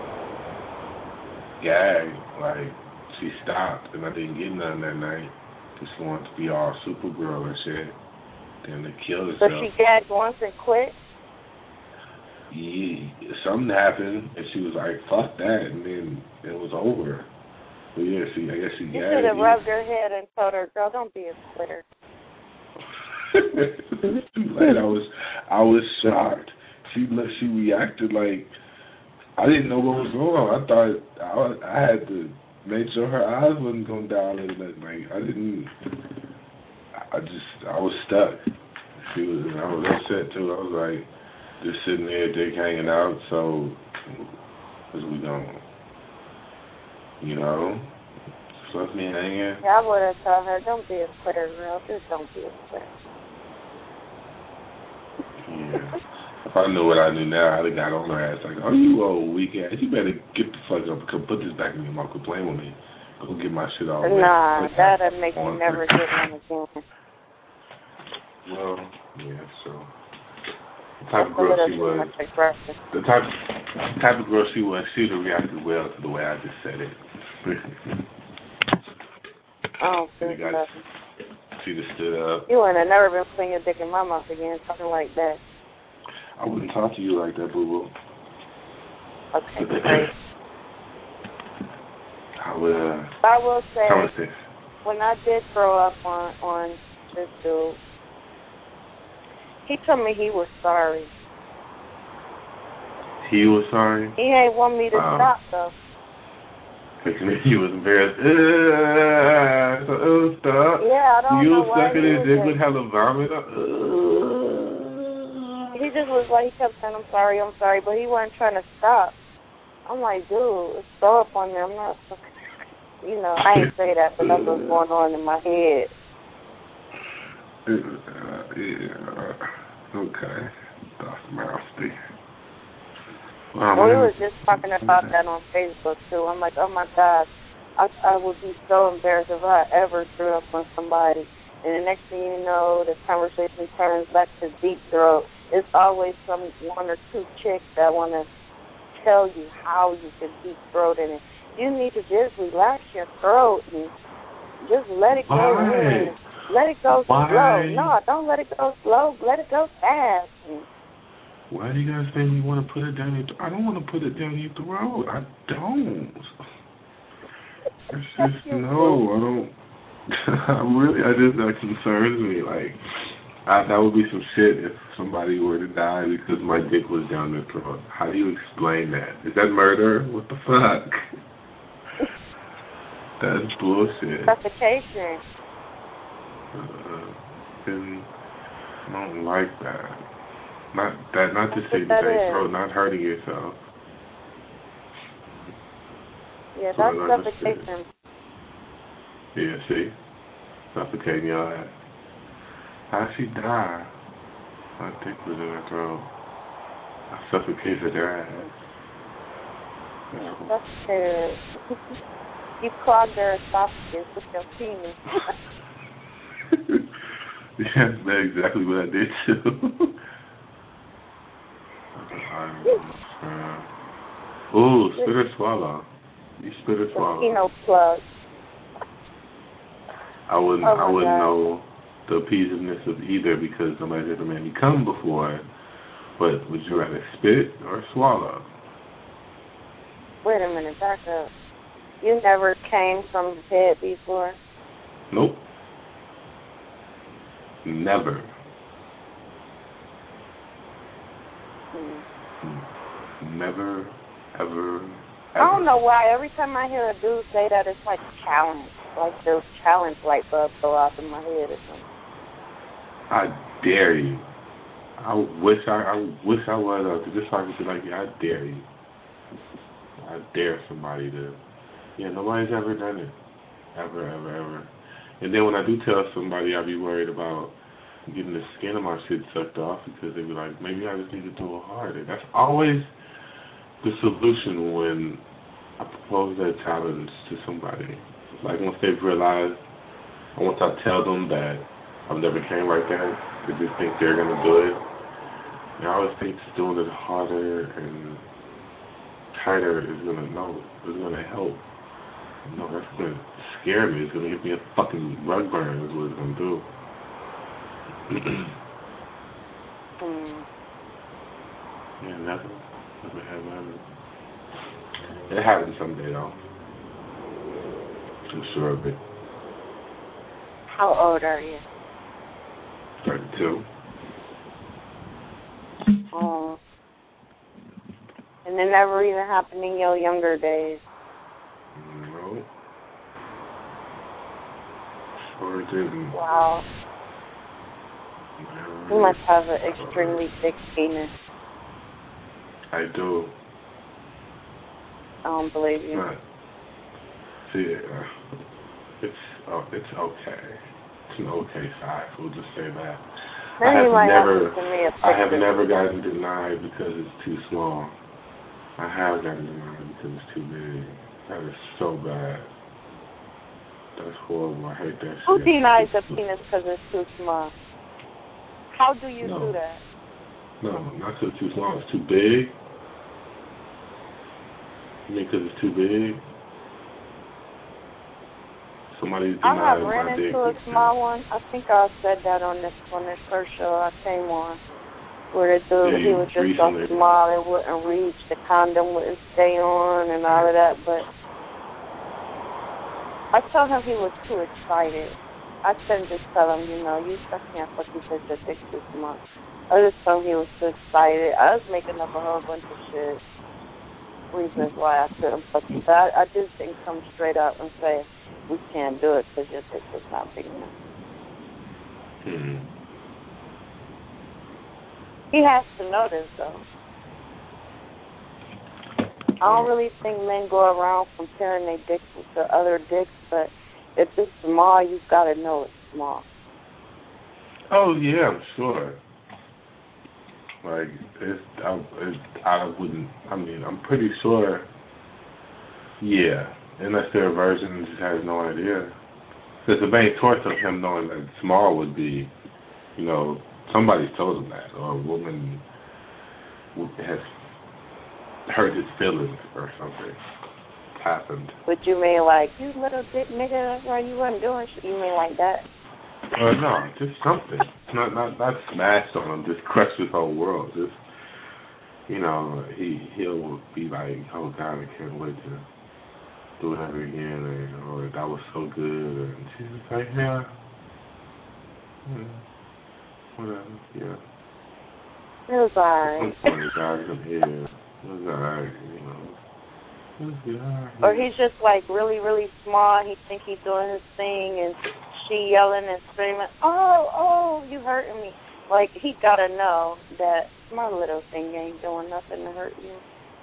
gag, like she stopped and I didn't get none that night because she wanted to be all Supergirl and shit. Then they killed herself. So she gagged once and quit? Yeah, something happened and she was like, fuck that, and then it was over. But yeah, she, I guess she you gagged. You should have rubbed her head and told her, girl, don't be a quitter. Too late. I was, I was shocked. She she reacted like I didn't know what was going on. I thought I, I had to make sure her eyes wasn't gonna dilate or nothing. Like I didn't. I just I was stuck. She was. I was upset too. I was like just sitting there, dick hanging out. So as we going, you know, just left me hanging. Yeah, I would have told her, don't be a quitter, girl. Just don't be a quitter. Yeah. If I knew what I knew now, I'd have got on her ass like, oh, you old weak ass. You better get the fuck up and come put this back in your mouth. Quit playing with me. Go get my shit all the way. Nah, that'd make me never get one again. Well, yeah, so. The type of girl she was, the type, the type of girl she was, she would have reacted well to the way I just said it. I don't think nothing. She just stood up. You wouldn't have never been putting your dick in my mouth again, talking like that. I wouldn't talk to you like that, boo-boo. Okay, great. I would, uh... I will say, when I did throw up on, on this dude, he told me he was sorry. He was sorry? He ain't want me to um, stop, though. He was embarrassed. Uh, so, uh, stop. Yeah, I don't you know why sucking his dick with hella vomit. Uh, he just was like, he kept saying, I'm sorry, I'm sorry, but he wasn't trying to stop. I'm like, dude, it's so up on there. I'm not, you know, I ain't say that, but that's what's going on in my head. Uh, yeah, okay. That's nasty. Well, we were just talking about that on Facebook, too. I'm like, oh, my God, I, I would be so embarrassed if I ever threw up on somebody. And the next thing you know, the conversation turns back to deep throat. It's always some one or two chicks that want to tell you how you can deep throat in it. You need to just relax your throat and just let it go Why? in. Let it go Why? slow. No, don't let it go slow. Let it go fast. Why do you guys think you want to put it down your throat? I don't want to put it down your throat. I don't. It's just, no, I don't. I'm really, I just, that concerns me. Like, I, that would be some shit if somebody were to die because my dick was down their throat. How do you explain that? Is that murder? What the fuck? That's bullshit. Suffocation. Uh, and I don't like that. Not that, not to say that that is. throat, not hurting yourself. Yeah, that's suffocation. Yeah, see? Suffocating your ass. How'd she die? My dick was in her throat. I suffocated her ass. Yeah, that's good. You clogged her esophagus with your penis. Yeah, that's exactly what I did too. uh, ooh, spit or swallow. You spit or swallow. Penis plug. I wouldn't. Oh I wouldn't God. know the appeasiveness of either because nobody's ever made me come before. But would you rather spit or swallow? Wait a minute, back up. You never came from the head before? Nope. Never. Hmm. Never, ever, ever. I don't know why. Every time I hear a dude say that, it's like a challenge. Like those challenge light bulbs go off in my head or something. I dare you. I wish I, I wish I was out there just so I could be like, yeah, I dare you. I dare somebody to. Yeah, nobody's ever done it. Ever, ever, ever. And then when I do tell somebody, I be worried about getting the skin of my shit sucked off because they be like, maybe I just need to do it harder. That's always the solution when I propose that challenge to somebody. Like once they've realized, or once I tell them that I've never came like that, they just think they're going to do it. And I always think just doing it harder and tighter is going to, no, is going to help. No, that's going to scare me. It's going to give me a fucking rug burn is what it's going to do. mm. Yeah, never. Never have ever. It happens someday, though. I'm sure of it. How old are you? thirty-two. Oh. And it never even happened in your younger days? No. Sure didn't. Wow. Never. You must have an extremely thick penis. I do. I don't believe you. Not. See, uh, it's oh, it's okay. It's an okay size. We'll just say that. Then I have you might never, have to send me a I have picture. never gotten denied because it's too small. I have gotten denied because it's too big. That is so bad. That's horrible. I hate that Who shit. denies a penis because it's too small? How do you no. do that? No, not because it's too small. It's too big. You mean because it's too big? Somebody I denied have my ran dick into a because- small one. I think I said that on this on this first show I came on, where the dude Yeah, he was just so recently. small it wouldn't reach, the condom wouldn't stay on, and all of that. But I told him he was too excited. I couldn't just tell him, you know, you I can't fuck you because your dick's too small. I just told him he was too excited. I was making up a whole bunch of shit, reasons why I couldn't fuck you. But I, I just didn't come straight up and say, we can't do it because your dick is not big enough. Hmm. He has to know this, though. I don't really think men go around comparing their dicks to other dicks, but if it's small, you've got to know it's small. Oh, yeah, I'm sure. Like, it's, I, it's, I wouldn't, I mean, I'm pretty sure, yeah, unless their version just has no idea. Because the main source of him knowing that small would be, you know, somebody's told him that, or a woman has hurt his feelings or something happened. But you mean like, you little dick nigga, that's why you wasn't doing shit? You mean like that? Uh, no, just something. Not not not smashed on him, just crushed his whole world. Just, you know, he he'll be like, oh God, I can't wait to do it ever again, and or that was so good, and she's just like, yeah, yeah, whatever, yeah. It was alright. Some point, guys, I'm here. It was alright, you know. It was good, alright. Or he's just like really, really small. He think he's doing his thing, and she yelling and screaming, oh, oh, you hurting me. Like, he got to know that my little thing ain't doing nothing to hurt you.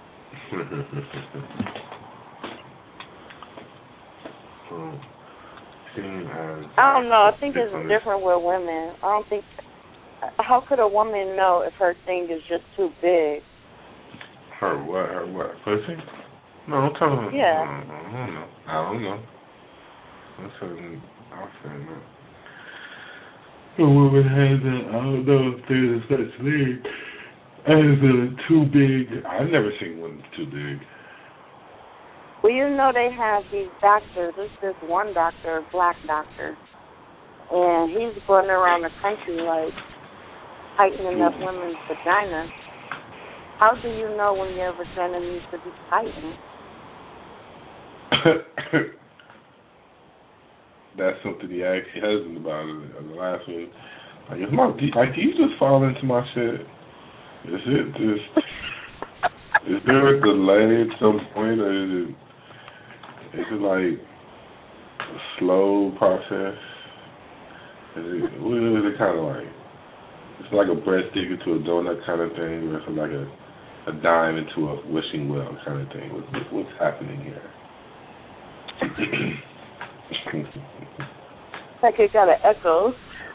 well, seeing as I don't know. I think it's different with women. I don't think, how could a woman know if her thing is just too big? Her what? Her what? Pussy? No, I'm talking about. Yeah. I don't know. I don't know. I'm saying, I'm saying that. A woman has a, I don't know if there's such thing as a too big. I've never seen one too big. Well, you know they have these doctors. There's this one doctor, a black doctor, and he's going around the country, like, tightening up women's vaginas. How do you know when your vagina needs to be tightened? That's something he asked your husband about in the last one. Like, is my, like, do you just fall into my shit? Is it just, is there a delay at some point, or is it, is it like a slow process? Is it, what is it kind of like? It's like a breadstick into a donut kind of thing, or it's like a, a dime into a wishing well kind of thing. What, what's happening here? Like it got an echo.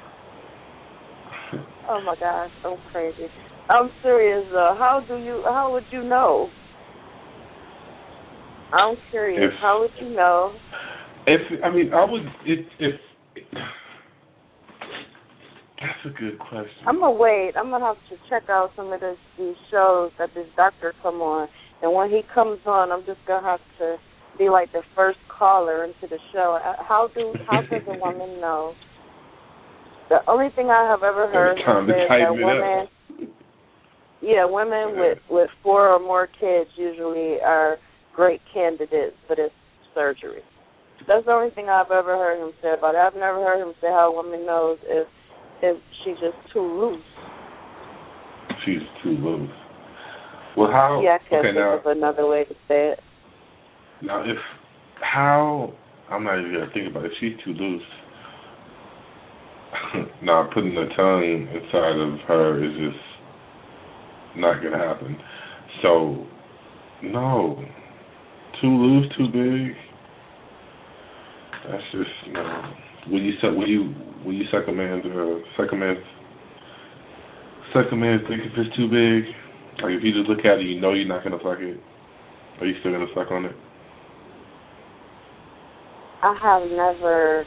Oh my gosh, so crazy. I'm serious though. How do you? How would you know? I'm curious. If, how would you know? If I mean, I would. If, if that's a good question. I'm gonna wait. I'm gonna have to check out some of this, these shows that this doctor come on, and when he comes on, I'm just gonna have to be like the first caller into the show. How do how does a woman know? The only thing I have ever heard is that women, yeah, women yeah. with with four or more kids usually are great candidates for this surgery. That's the only thing I've ever heard him say about it. I've never heard him say how a woman knows if if she's just too loose. She's too loose. Well, how? Yeah, I can't okay, think now, of another way to say it. Now, if how I'm not even gonna think about it. If she's too loose, now putting the tongue inside of her is just not gonna happen. So, no, too loose, too big. That's just you know. Will you suck? Will you? Will you suck a man's? Uh, suck a man's? Suck a man's dick if it's too big? Like if you just look at it, you know you're not gonna fuck it. Are you still gonna suck on it? I have never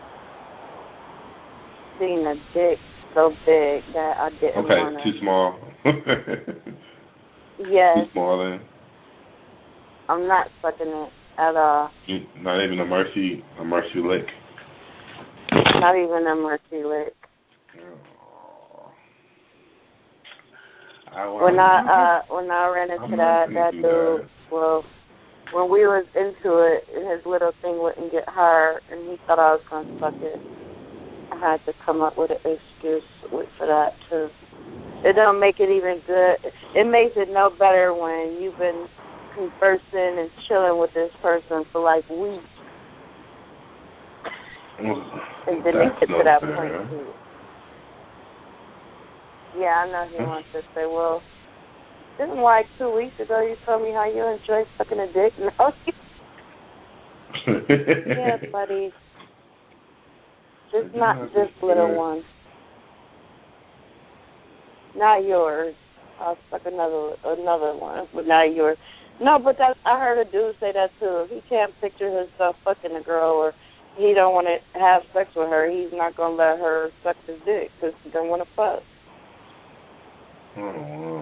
seen a dick so big that I didn't okay, want to. Okay, too small. Yes. Too small then? I'm not sucking it at all. Not even a mercy, a mercy lick? Not even a mercy lick. Oh. I, when I uh, when I ran into that, that dude, that. well, when we was into it, his little thing wouldn't get hard, and he thought I was going to suck it. I had to come up with an excuse for that, too. It don't make it even good. It makes it no better when you've been conversing and chilling with this person for, like, weeks. Well, and then they get no to that fair. point, too. Yeah, I know he wants to say, well, didn't like two weeks ago you told me how you enjoy sucking a dick? No. Yeah, buddy. Just not this little one. Not yours. I'll suck another another one, but not yours. No, but that, I heard a dude say that too. If he can't picture himself fucking a girl or he don't want to have sex with her, he's not going to let her suck his dick because he don't want to fuck. Oh,